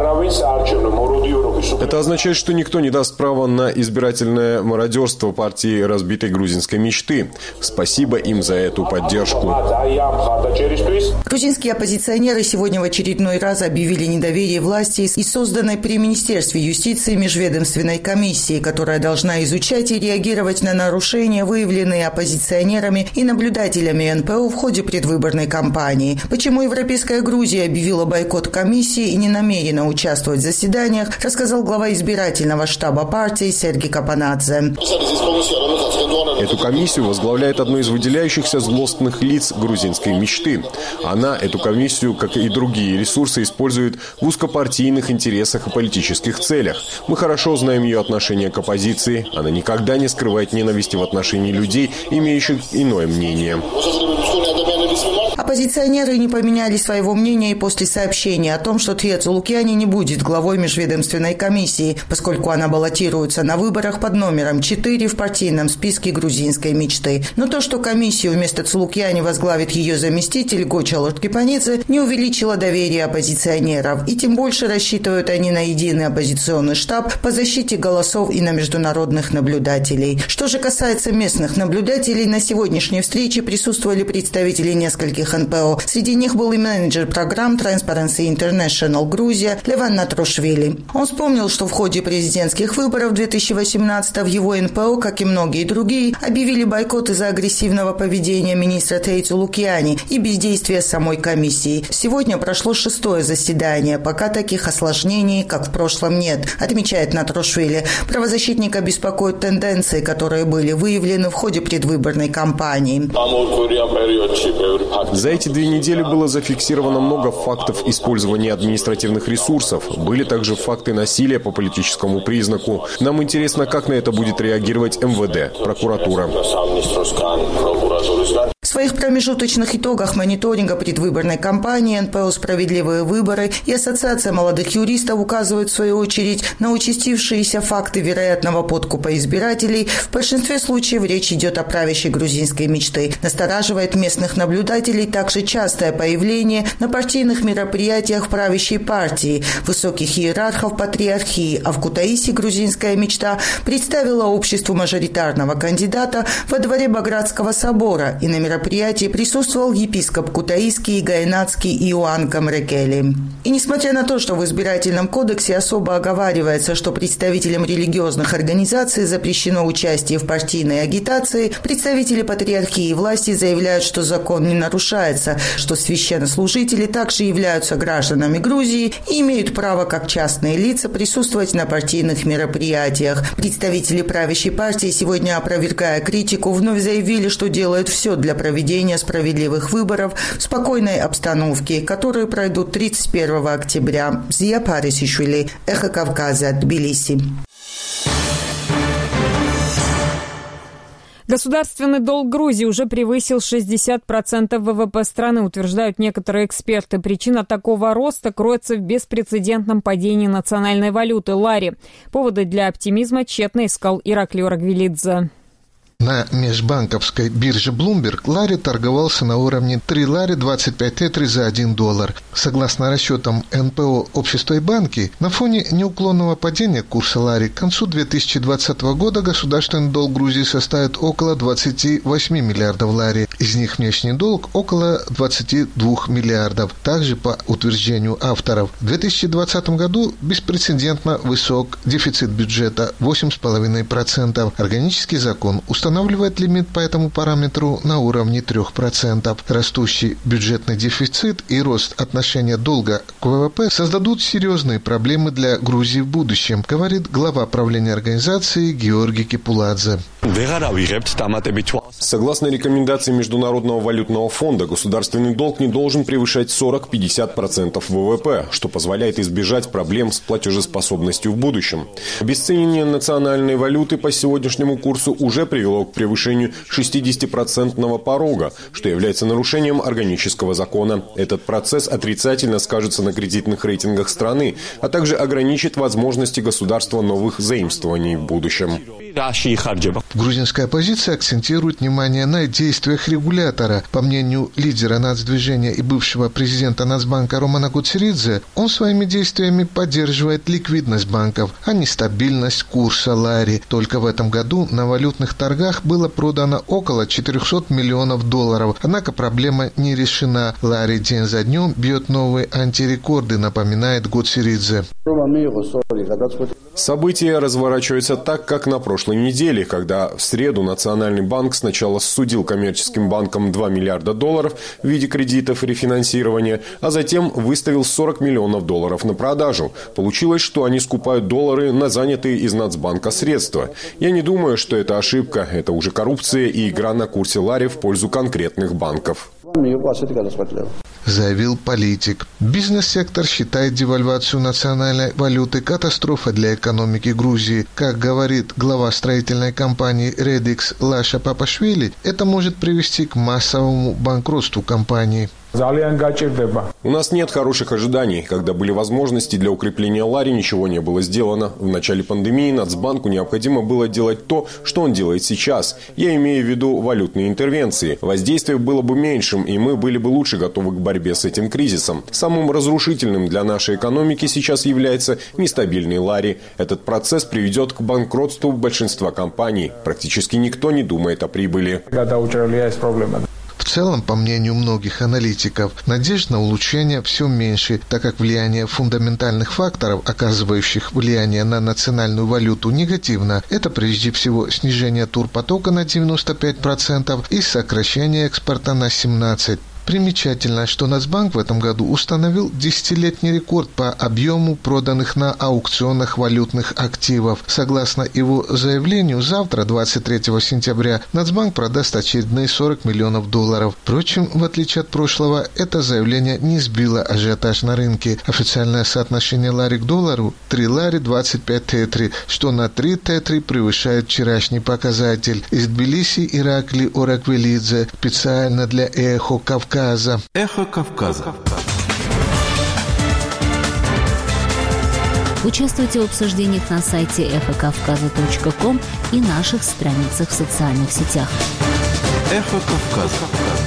[SPEAKER 6] Это означает, что никто не даст права на избирательное мародерство партии разбитой грузинской мечты. Спасибо им за эту поддержку.
[SPEAKER 22] Грузинские оппозиционеры сегодня в очередной раз объявили недоверие власти и созданной при Министерстве юстиции межведомственной комиссии, которая должна изучать и реагировать на нарушения, выявленные оппозиционерами и наблюдателями НПО в ходе предвыборной кампании. Почему Европейская Грузия объявила бойкот комиссии и не намерена участвовать в заседаниях, рассказал глава избирательного штаба партии Сергей Капанадзе.
[SPEAKER 6] Эту комиссию возглавляет одно из выделяющихся злостных лиц грузинской мечты. Она эту комиссию, как и другие ресурсы, использует в узкопартийных интересах и политических целях. Мы хорошо знаем ее отношение к оппозиции. Она никогда не скрывает ненависти в отношении людей, имеющих иное мнение.
[SPEAKER 22] Оппозиционеры не поменяли своего мнения и после сообщения о том, что Тхиэцу Лукьяни не будет главой межведомственной комиссии, поскольку она баллотируется на выборах под номером 4 в партийном списке грузинской мечты. Но то, что комиссию вместо Цулукьяни возглавит ее заместитель Гоча Лордкипанидзе, не увеличило доверие оппозиционеров. И тем больше рассчитывают они на единый оппозиционный штаб по защите голосов и на международных наблюдателей. Что же касается местных наблюдателей, на сегодняшней встрече присутствовали представители нескольких НПО. Среди них был и менеджер программ Transparency International Грузия Леван Натрушвили. Он вспомнил, что в ходе президентских выборов 2018 в его НПО, как и многие другие, объявили бойкот из-за агрессивного поведения министра Тхиэцу Лукьяни и бездействия самой комиссии. Сегодня прошло 6-е заседание, пока таких осложнений, как в прошлом, нет, отмечает Натрушвили. Правозащитника беспокоят тенденции, которые были выявлены в ходе предвыборной кампании.
[SPEAKER 6] За эти 2 недели было зафиксировано много фактов использования административных ресурсов. Были также факты насилия по политическому признаку. Нам интересно, как на это будет реагировать МВД, прокуратура.
[SPEAKER 22] В своих промежуточных итогах мониторинга предвыборной кампании НПО «Справедливые выборы» и Ассоциация молодых юристов указывают, в свою очередь, на участившиеся факты вероятного подкупа избирателей. В большинстве случаев речь идет о правящей грузинской мечты. Настораживает местных наблюдателей также частое появление на партийных мероприятиях правящей партии, высоких иерархов патриархии, а в Кутаиси грузинская мечта представила обществу мажоритарного кандидата во дворе Багратского собора, и на мероприятии присутствовал епископ Кутаисский и Гаенатский Иоанн Камрекели. И несмотря на то, что в избирательном кодексе особо оговаривается, что представителям религиозных организаций запрещено участие в партийной агитации, представители патриархии и власти заявляют, что закон не нарушается, что священнослужители также являются гражданами Грузии и имеют право как частные лица присутствовать на партийных мероприятиях. Представители правящей партии, сегодня опровергая критику, вновь заявили, что делают все для проведения справедливых выборов в спокойной обстановке, которые пройдут 31 октября. Зия Парисишвили, Эхо Кавказа, Тбилиси.
[SPEAKER 1] Государственный долг Грузии уже превысил 60% ВВП страны, утверждают некоторые эксперты. Причина такого роста кроется в беспрецедентном падении национальной валюты лари. Поводы для оптимизма тщетно искал Ираклий Ораквелидзе.
[SPEAKER 2] На межбанковской бирже Bloomberg лари торговался на уровне 3 лари 25 тетри за $1. Согласно расчетам НПО «Общество и банки», на фоне неуклонного падения курса лари к концу 2020 года государственный долг Грузии составит около 28 миллиардов лари. Из них внешний долг около 22 миллиардов. Также, по утверждению авторов, в 2020 году беспрецедентно высок дефицит бюджета 8,5%. Органический закон устанавливает лимит по этому параметру на уровне 3%. Растущий бюджетный дефицит и рост отношения долга к ВВП создадут серьезные проблемы для Грузии в будущем, говорит глава правления организации Георгий Кипуладзе.
[SPEAKER 6] Согласно рекомендации Международного валютного фонда, государственный долг не должен превышать 40-50% ВВП, что позволяет избежать проблем с платежеспособностью в будущем. Обесценивание национальной валюты по сегодняшнему курсу уже привело к превышению 60% порога, что является нарушением органического закона. Этот процесс отрицательно скажется на кредитных рейтингах страны, а также ограничит возможности государства новых заимствований в будущем.
[SPEAKER 2] Грузинская оппозиция акцентирует внимание на действиях регулятора. По мнению лидера нацдвижения и бывшего президента Нацбанка Романа Гоцеридзе, он своими действиями поддерживает ликвидность банков, а не стабильность курса лари. Только в этом году на валютных торгах было продано около $400 миллионов. Однако проблема не решена. Лари день за днем бьет новые антирекорды, напоминает Гоцеридзе.
[SPEAKER 6] События разворачиваются так, как на прошлой неделе, когда в среду Национальный банк сначала судил коммерческим банкам $2 миллиарда в виде кредитов и рефинансирования, а затем выставил $40 миллионов на продажу. Получилось, что они скупают доллары на занятые из Нацбанка средства. Я не думаю, что это ошибка. Это уже коррупция и игра на курсе лари в пользу конкретных банков.
[SPEAKER 2] Заявил политик. Бизнес-сектор считает девальвацию национальной валюты катастрофой для экономики Грузии. Как говорит глава строительной компании Redix Лаша Папашвили, это может привести к массовому банкротству компании.
[SPEAKER 6] У нас нет хороших ожиданий. Когда были возможности для укрепления лари, ничего не было сделано. В начале пандемии Нацбанку необходимо было делать то, что он делает сейчас. Я имею в виду валютные интервенции. Воздействие было бы меньшим, и мы были бы лучше готовы к борьбе с этим кризисом. Самым разрушительным для нашей экономики сейчас является нестабильный лари. Этот процесс приведет к банкротству большинства компаний. Практически никто не думает о прибыли.
[SPEAKER 2] В целом, по мнению многих аналитиков, надежд на улучшение все меньше, так как влияние фундаментальных факторов, оказывающих влияние на национальную валюту, негативно. Это прежде всего снижение турпотока на 95% и сокращение экспорта на 17%. Примечательно, что Нацбанк в этом году установил 10-летний рекорд по объему проданных на аукционах валютных активов. Согласно его заявлению, завтра, 23 сентября, Нацбанк продаст очередные $40 миллионов. Впрочем, в отличие от прошлого, это заявление не сбило ажиотаж на рынке. Официальное соотношение лари к доллару – 3 лари 25 тетри, что на 3 тетри превышает вчерашний показатель. Из Тбилиси Ираклий Ораквелидзе, специально для «Эхо Кавказа».
[SPEAKER 4] Эхо Кавказа.
[SPEAKER 9] Участвуйте в обсуждениях на сайте эхокавказа.ком и наших страницах в социальных сетях.
[SPEAKER 4] Эхо Кавказа.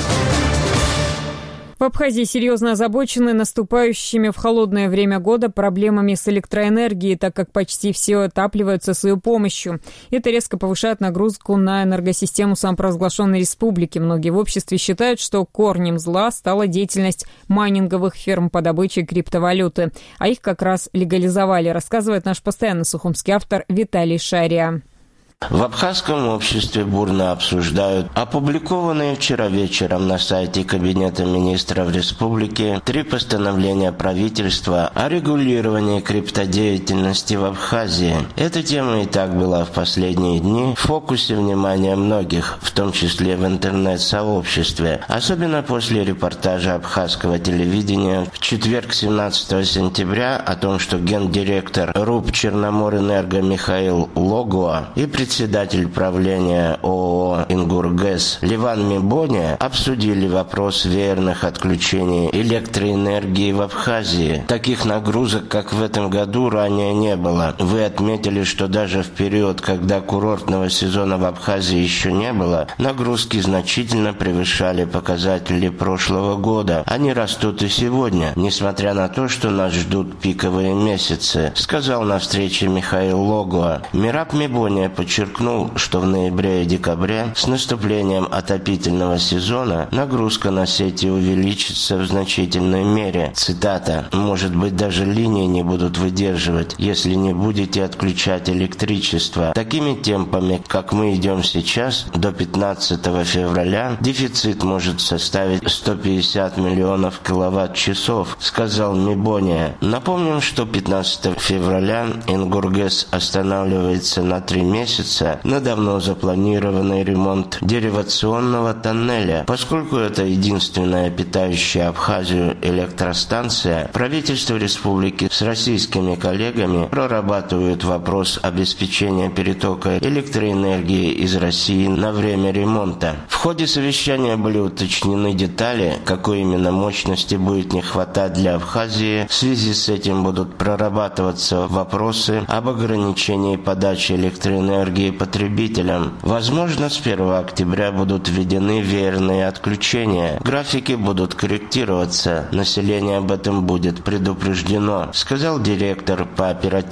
[SPEAKER 1] В Абхазии серьезно озабочены наступающими в холодное время года проблемами с электроэнергией, так как почти все отапливаются с ее помощью. Это резко повышает нагрузку на энергосистему самопровозглашенной республики. Многие в обществе считают, что корнем зла стала деятельность майнинговых фирм по добыче криптовалюты. А их как раз легализовали, рассказывает наш постоянно сухумский автор Виталий Шария.
[SPEAKER 7] В абхазском обществе бурно обсуждают опубликованные вчера вечером на сайте Кабинета министров республики 3 постановления правительства о регулировании криптодеятельности в Абхазии. Эта тема и так была в последние дни в фокусе внимания многих, в том числе в интернет-сообществе, особенно после репортажа абхазского телевидения в четверг 17 сентября о том, что гендиректор РУП Черноморэнерго Михаил Логуа и представитель председатель правления ООО «Ингургэс» Ливан Мибоня обсудили вопрос веерных отключений электроэнергии в Абхазии. Таких нагрузок, как в этом году, ранее не было. Вы отметили, что даже в период, когда курортного сезона в Абхазии еще не было, нагрузки значительно превышали показатели прошлого года. Они растут и сегодня, несмотря на то, что нас ждут пиковые месяцы, сказал на встрече Михаил Логуа. Мираб Мибоня подчеркнул, что в ноябре и декабре с наступлением отопительного сезона нагрузка на сети увеличится в значительной мере. Цитата: «Может быть, даже линии не будут выдерживать, если не будете отключать электричество. Такими темпами, как мы идем сейчас, до 15 февраля дефицит может составить 150 миллионов киловатт-часов», сказал Мибоня. Напомним, что 15 февраля Ингургэс останавливается на 3 месяца на давно запланированный ремонт деривационного тоннеля. Поскольку это единственная питающая Абхазию электростанция, правительство республики с российскими коллегами прорабатывают вопрос обеспечения перетока электроэнергии из России на время ремонта. В ходе совещания были уточнены детали, какой именно мощности будет не хватать для Абхазии. В связи с этим будут прорабатываться вопросы об ограничении подачи электроэнергии потребителям. Возможно, с 1 октября будут введены веерные отключения. Графики будут корректироваться. Население об этом будет предупреждено, сказал директор по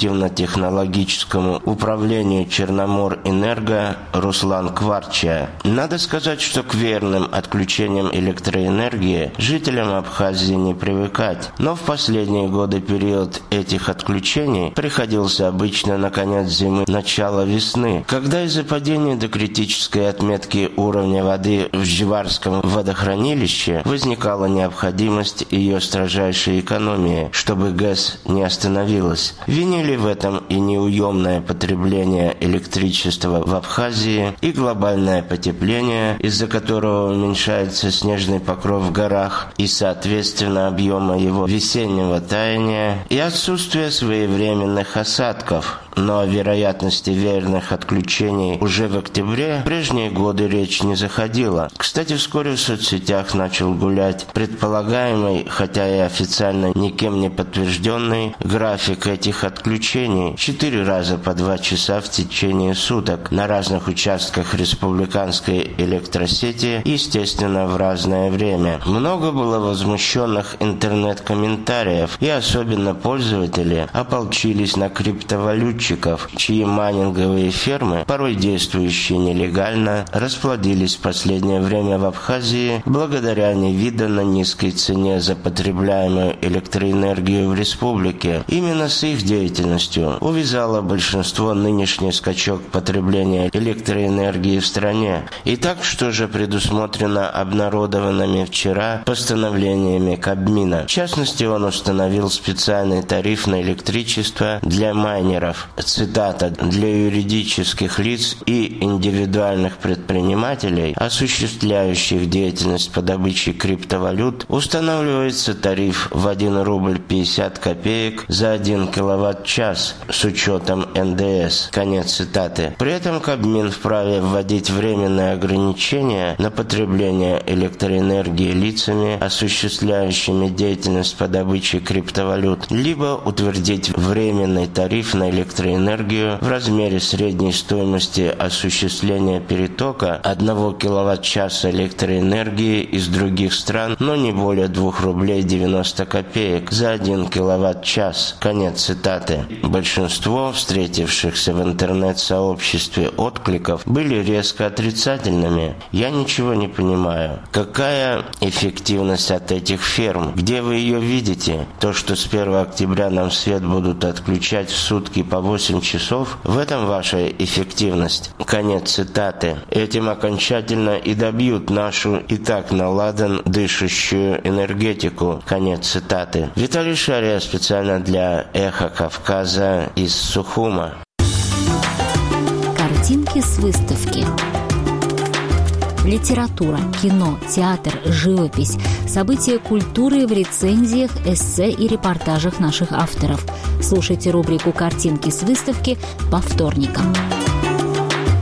[SPEAKER 7] оперативно-технологическому управлению Черноморэнерго Руслан Кварча. Надо сказать, что к веерным отключениям электроэнергии жителям Абхазии не привыкать. Но в последние годы период этих отключений приходился обычно на конец зимы, начало весны, когда из-за падения до критической отметки уровня воды в Жеварском водохранилище возникала необходимость ее строжайшей экономии, чтобы ГЭС не остановилась. Винили в этом и неуемное потребление электричества в Абхазии, и глобальное потепление, из-за которого уменьшается снежный покров в горах и, соответственно, объема его весеннего таяния, и отсутствие своевременных осадков. Но о вероятности веерных отключений уже в октябре в прежние годы речь не заходила. Кстати, вскоре в соцсетях начал гулять предполагаемый, хотя и официально никем не подтвержденный, график этих отключений. 4 раза по 2 часа в течение суток на разных участках республиканской электросети, естественно, в разное время. Много было возмущенных интернет-комментариев, и особенно пользователи ополчились на криптовалютчиков, чьи майнинговые фермы, порой действующие нелегально, расплодились в последнее время в Абхазии благодаря невиданно низкой цене за потребляемую электроэнергию в республике. Именно с их деятельностью увязало большинство нынешний скачок потребления электроэнергии в стране. Итак, что же предусмотрено обнародованными вчера постановлениями Кабмина? В частности, он установил специальный тариф на электричество для майнеров. Цитата: «Для юридических лиц и индивидуальных предпринимателей, осуществляющих деятельность по добыче криптовалют, устанавливается тариф в 1 рубль 50 копеек за 1 киловатт-час с учетом НДС». Конец цитаты. При этом Кабмин вправе вводить временные ограничения на потребление электроэнергии лицами, осуществляющими деятельность по добыче криптовалют, либо утвердить временный тариф на электроэнергию в размере средней стоимости осуществления перетока 1 киловатт-часа электроэнергии из других стран, но не более 2 рублей 90 копеек за 1 киловатт-час. Конец цитаты. Большинство встретившихся в интернет-сообществе откликов были резко отрицательными. Я ничего не понимаю. Какая эффективность от этих ферм? Где вы ее видите? То, что с 1 октября нам свет будут отключать в сутки по 8 часов, в этом ваша эффективность. Конец цитаты. Этим окончательно и добьют нашу и так на ладан дышащую энергетику. Конец цитаты. Виталий Шария специально для «Эхо Кавказа» из Сухума.
[SPEAKER 9] Картинки с выставки. Литература, кино, театр, живопись, события культуры в рецензиях, эссе и репортажах наших авторов. Слушайте рубрику «Картинки с выставки» по вторникам.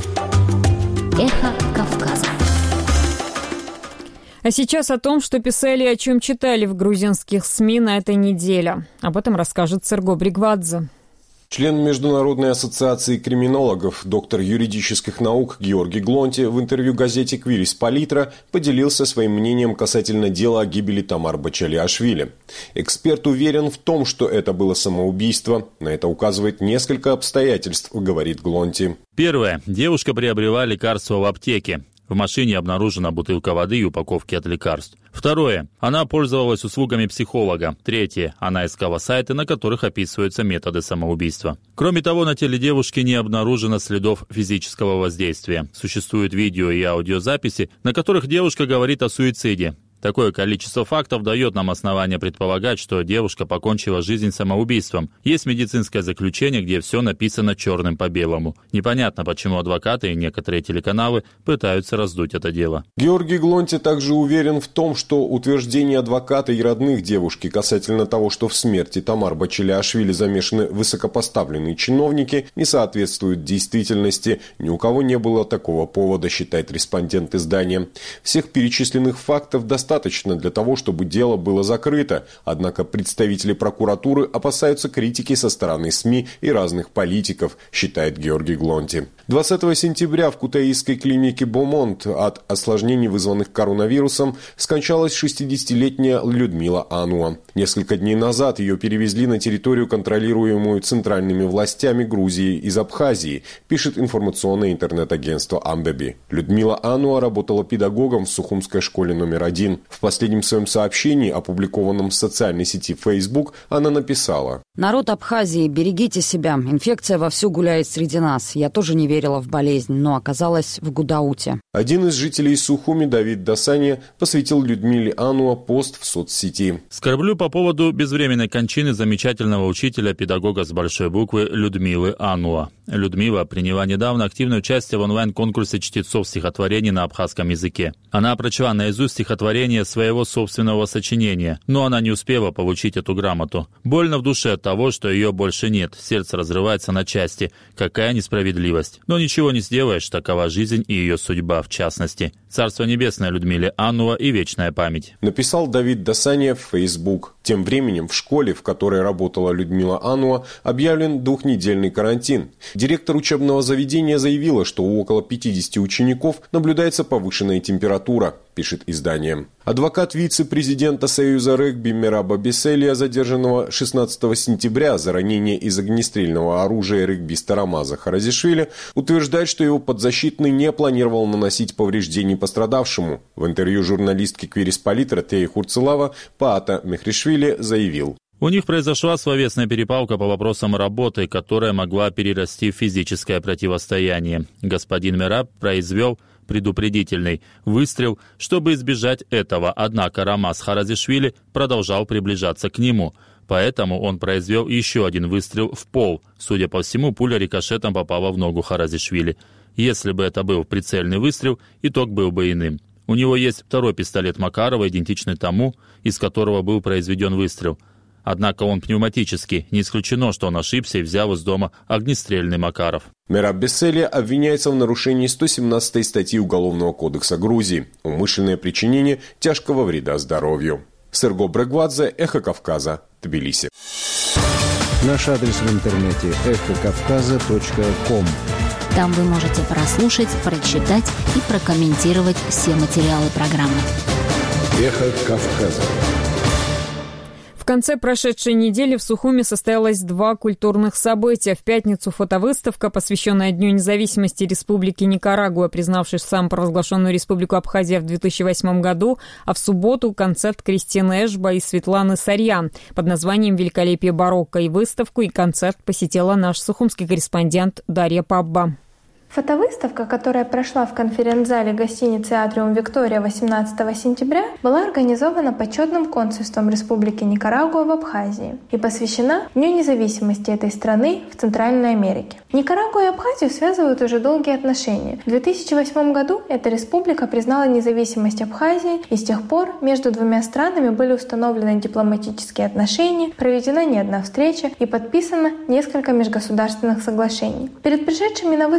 [SPEAKER 1] А сейчас о том, что писали и о чем читали в грузинских СМИ на этой неделе. Об этом расскажет Серго Бригвадзе.
[SPEAKER 6] Член Международной ассоциации криминологов, доктор юридических наук Георгий Глонти в интервью газете «Квирис Палитра» поделился своим мнением касательно дела о гибели Тамар Бачалиашвили. Эксперт уверен в том, что это было самоубийство. На это указывает несколько обстоятельств, говорит Глонти.
[SPEAKER 3] Первое. Девушка приобрела лекарства в аптеке. В машине обнаружена бутылка воды и упаковки от лекарств. Второе. Она пользовалась услугами психолога. Третье. Она искала сайты, на которых описываются методы самоубийства. Кроме того, на теле девушки не обнаружено следов физического воздействия. Существуют видео и аудиозаписи, на которых девушка говорит о суициде. Такое количество фактов дает нам основание предполагать, что девушка покончила жизнь самоубийством. Есть медицинское заключение, где все написано черным по белому. Непонятно, почему адвокаты и некоторые телеканалы пытаются раздуть это дело.
[SPEAKER 6] Георгий Глонти также уверен в том, что утверждение адвоката и родных девушки касательно того, что в смерти Тамар Бачалиашвили замешаны высокопоставленные чиновники, не соответствует действительности. Ни у кого не было такого повода, считает респондент издания. Всех перечисленных фактов достаточно для того, чтобы дело было закрыто. Однако представители прокуратуры опасаются критики со стороны СМИ и разных политиков, считает Георгий Глонти. 20 сентября в кутаисской клинике Бомонт от осложнений, вызванных коронавирусом, скончалась 60-летняя Людмила Ануа. Несколько дней назад ее перевезли на территорию, контролируемую центральными властями Грузии из Абхазии, пишет информационное интернет-агентство Амбеби. Людмила Ануа работала педагогом в Сухумской школе номер 1. В последнем своем сообщении, опубликованном в социальной сети Facebook, она написала:
[SPEAKER 10] «Народ Абхазии, берегите себя. Инфекция вовсю гуляет среди нас. Я тоже не верила в болезнь, но оказалась в Гудауте».
[SPEAKER 6] Один из жителей Сухуми, Давид Дасания, посвятил Людмиле Ануа пост в соцсети.
[SPEAKER 3] «Скорблю по поводу безвременной кончины замечательного учителя-педагога с большой буквы Людмилы Ануа. Людмила приняла недавно активное участие в онлайн-конкурсе чтецов стихотворений на абхазском языке. Она прочла наизусть стихотворение своего собственного сочинения, но она не успела получить эту грамоту. Больно в душе от того, что ее больше нет, сердце разрывается на части. Какая несправедливость. Но ничего не сделаешь, такова жизнь и ее судьба в частности. Царство небесное Людмиле Ануа и вечная память»,
[SPEAKER 6] написал Давид Дасания в Facebook. Тем временем в школе, в которой работала Людмила Ануа, объявлен 2-недельный карантин. Директор учебного заведения заявила, что у около 50 учеников наблюдается повышенная температура, пишет издание. Адвокат вице-президента Союза регби Мераба Беселия, задержанного 16 сентября за ранение из огнестрельного оружия регбиста Рамаза Харазишвили, утверждает, что его подзащитный не планировал наносить повреждений пострадавшему. В интервью журналистке Квирис Палитра Теи Хурцелава Паата Мехришвили заявил:
[SPEAKER 3] «У них произошла словесная перепалка по вопросам работы, которая могла перерасти в физическое противостояние. Господин Мераб произвел предупредительный выстрел, чтобы избежать этого, однако Рамаз Харазишвили продолжал приближаться к нему. Поэтому он произвел еще один выстрел в пол. Судя по всему, пуля рикошетом попала в ногу Харазишвили. Если бы это был прицельный выстрел, итог был бы иным. У него есть второй пистолет Макарова, идентичный тому, из которого был произведен выстрел. Однако он пневматический. Не исключено, что он ошибся и взял из дома огнестрельный Макаров».
[SPEAKER 6] Мераб Беселия обвиняется в нарушении 117 статьи Уголовного кодекса Грузии – умышленное причинение тяжкого вреда здоровью. Серго Бригвадзе, Эхо Кавказа, Тбилиси.
[SPEAKER 20] Наш адрес в интернете – эхокавказа.ком.
[SPEAKER 9] Там вы можете прослушать, прочитать и прокомментировать все материалы программы.
[SPEAKER 8] Эхо Кавказа.
[SPEAKER 1] В конце прошедшей недели в Сухуми состоялось 2 культурных события. В пятницу фотовыставка, посвященная Дню независимости Республики Никарагуа, признавшей самопровозглашенную Республику Абхазия в 2008 году, а в субботу концерт Кристины Эшба и Светланы Сарьян под названием «Великолепие барокко». И выставку, и концерт посетила наш сухумский корреспондент Дарья Пабба.
[SPEAKER 23] Фотовыставка, которая прошла в конференц-зале гостиницы «Атриум Виктория» 18 сентября, была организована почетным консульством Республики Никарагуа в Абхазии и посвящена Дню независимости этой страны в Центральной Америке. Никарагуа и Абхазию связывают уже долгие отношения. В 2008 году эта республика признала независимость Абхазии, и с тех пор между двумя странами были установлены дипломатические отношения, проведена не одна встреча и подписано несколько межгосударственных соглашений. Перед пришедшими на выставку зрителями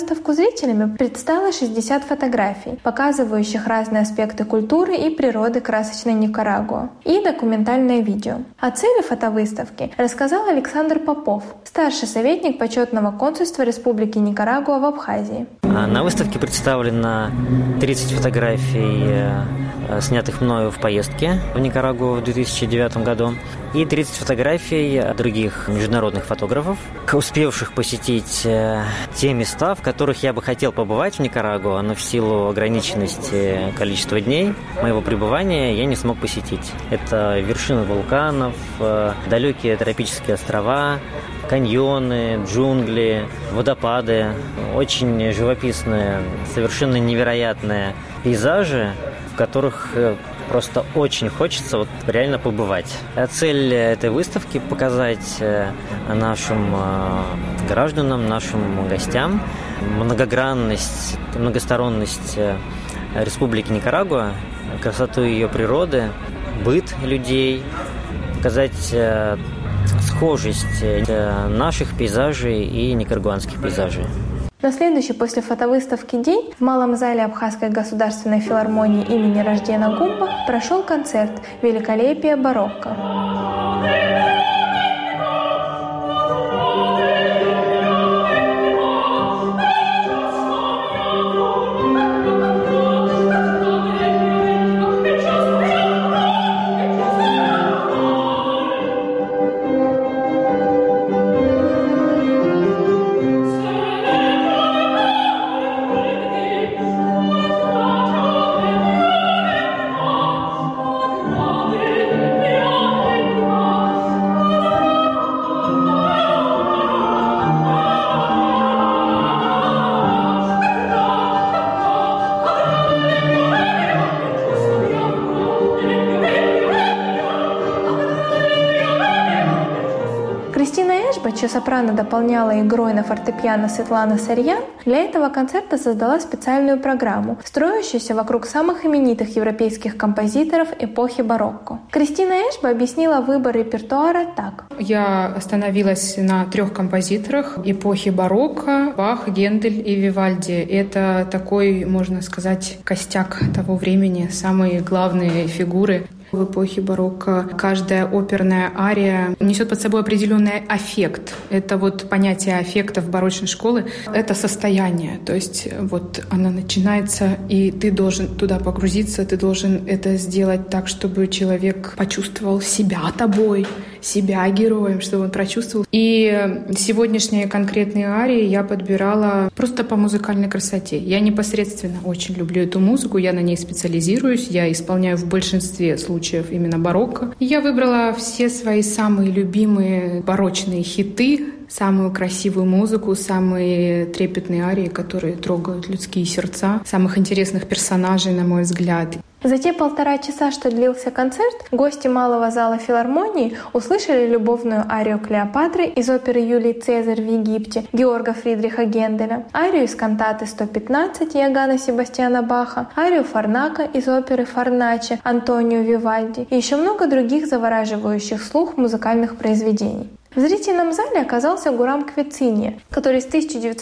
[SPEAKER 23] зрителями предстало 60 фотографий, показывающих разные аспекты культуры и природы красочной Никарагуа, и документальное видео. О цели фотовыставки рассказал Александр Попов, старший советник почетного консульства Республики Никарагуа в Абхазии.
[SPEAKER 11] На выставке представлено 30 фотографий, снятых мною в поездке в Никарагуа в 2009 году, и 30 фотографий других международных фотографов, успевших посетить те места, в которых я бы хотел побывать в Никарагуа, но в силу ограниченности количества дней моего пребывания я не смог посетить. Это вершины вулканов, далекие тропические острова, каньоны, джунгли, водопады, очень живописные, совершенно невероятные пейзажи, в которых просто очень хочется реально побывать. Цель этой выставки – показать нашим гражданам, нашим гостям многогранность, многосторонность Республики Никарагуа, красоту ее природы, быт людей, показать схожесть наших пейзажей и никарагуанских пейзажей.
[SPEAKER 23] На следующий после фотовыставки день в Малом зале Абхазской государственной филармонии имени Раждена Гумба прошел концерт «Великолепие барокко». чье сопрано дополняла игрой на фортепиано Светлана Сарьян, для этого концерта создала специальную программу, строящуюся вокруг самых именитых европейских композиторов эпохи барокко. Кристина Эшба объяснила выбор репертуара так.
[SPEAKER 12] Я остановилась на 3 композиторах эпохи барокко: Бах, Гендель и Вивальди. Это такой, можно сказать, костяк того времени, самые главные фигуры. В эпохе барокко каждая оперная ария несет под собой определенный аффект. Это вот понятие аффекта в барочной школе — это состояние. То есть вот она начинается, и ты должен туда погрузиться, ты должен это сделать так, чтобы человек почувствовал себя тобой, себя героем, чтобы он прочувствовал. И сегодняшние конкретные арии я подбирала просто по музыкальной красоте. Я непосредственно очень люблю эту музыку, я на ней специализируюсь, я исполняю в большинстве случаев именно барокко. Я выбрала все свои самые любимые барочные хиты, самую красивую музыку, самые трепетные арии, которые трогают людские сердца, самых интересных персонажей, на мой взгляд.
[SPEAKER 23] За те 1,5 часа, что длился концерт, гости Малого зала филармонии услышали любовную арию Клеопатры из оперы Юлий Цезарь в Египте Георга Фридриха Генделя, арию из кантаты 115 Иоганна Себастьяна Баха, арию Фарнака из оперы Фарначе Антонио Вивальди и еще много других завораживающих слух музыкальных произведений. В зрительном зале оказался Гурам Квецинья, который с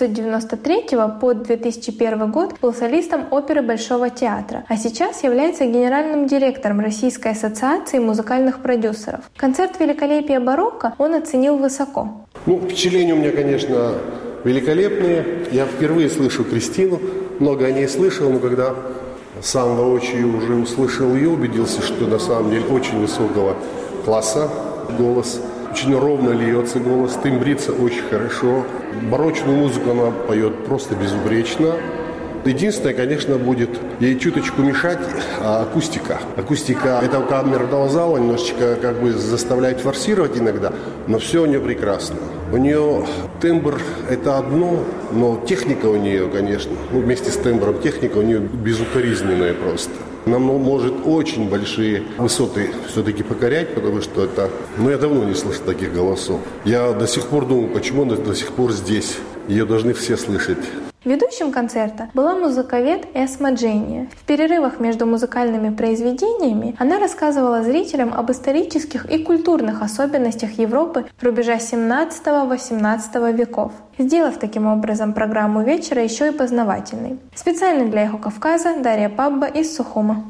[SPEAKER 23] 1993 по 2001 год был солистом оперы Большого театра, а сейчас является генеральным директором Российской ассоциации музыкальных продюсеров. Концерт «Великолепие барокко» он оценил высоко.
[SPEAKER 13] Впечатления у меня, конечно, великолепные. Я впервые слышу Кристину, много о ней слышал, но когда сам воочию уже услышал ее, убедился, что на самом деле очень высокого класса голос. Очень ровно льется голос, тембрится очень хорошо. Барочную музыку она поет просто безупречно. Единственное, конечно, будет ей чуточку мешать акустика. Акустика этого камерного зала немножечко заставляет форсировать иногда, но все у нее прекрасно. У нее тембр – это одно, но техника у нее, конечно, вместе с тембром техника у нее безукоризненная просто. Она может очень большие высоты все-таки покорять, потому что это... я давно не слышал таких голосов. Я до сих пор думаю, почему она до сих пор здесь. Ее должны все слышать.
[SPEAKER 23] Ведущим концерта была музыковед Эсма Дженни. В перерывах между музыкальными произведениями она рассказывала зрителям об исторических и культурных особенностях Европы рубежа 17-18 веков, сделав таким образом программу вечера еще и познавательной. Специально для «Эхо Кавказа» Дарья Пабба из Сухума.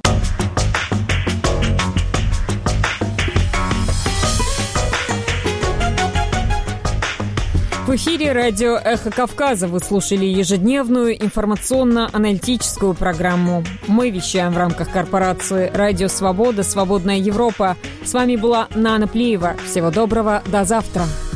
[SPEAKER 1] В эфире радио «Эхо Кавказа» вы слушали ежедневную информационно-аналитическую программу. Мы вещаем в рамках корпорации «Радио Свобода. Свободная Европа». С вами была Нана Плиева. Всего доброго, до завтра.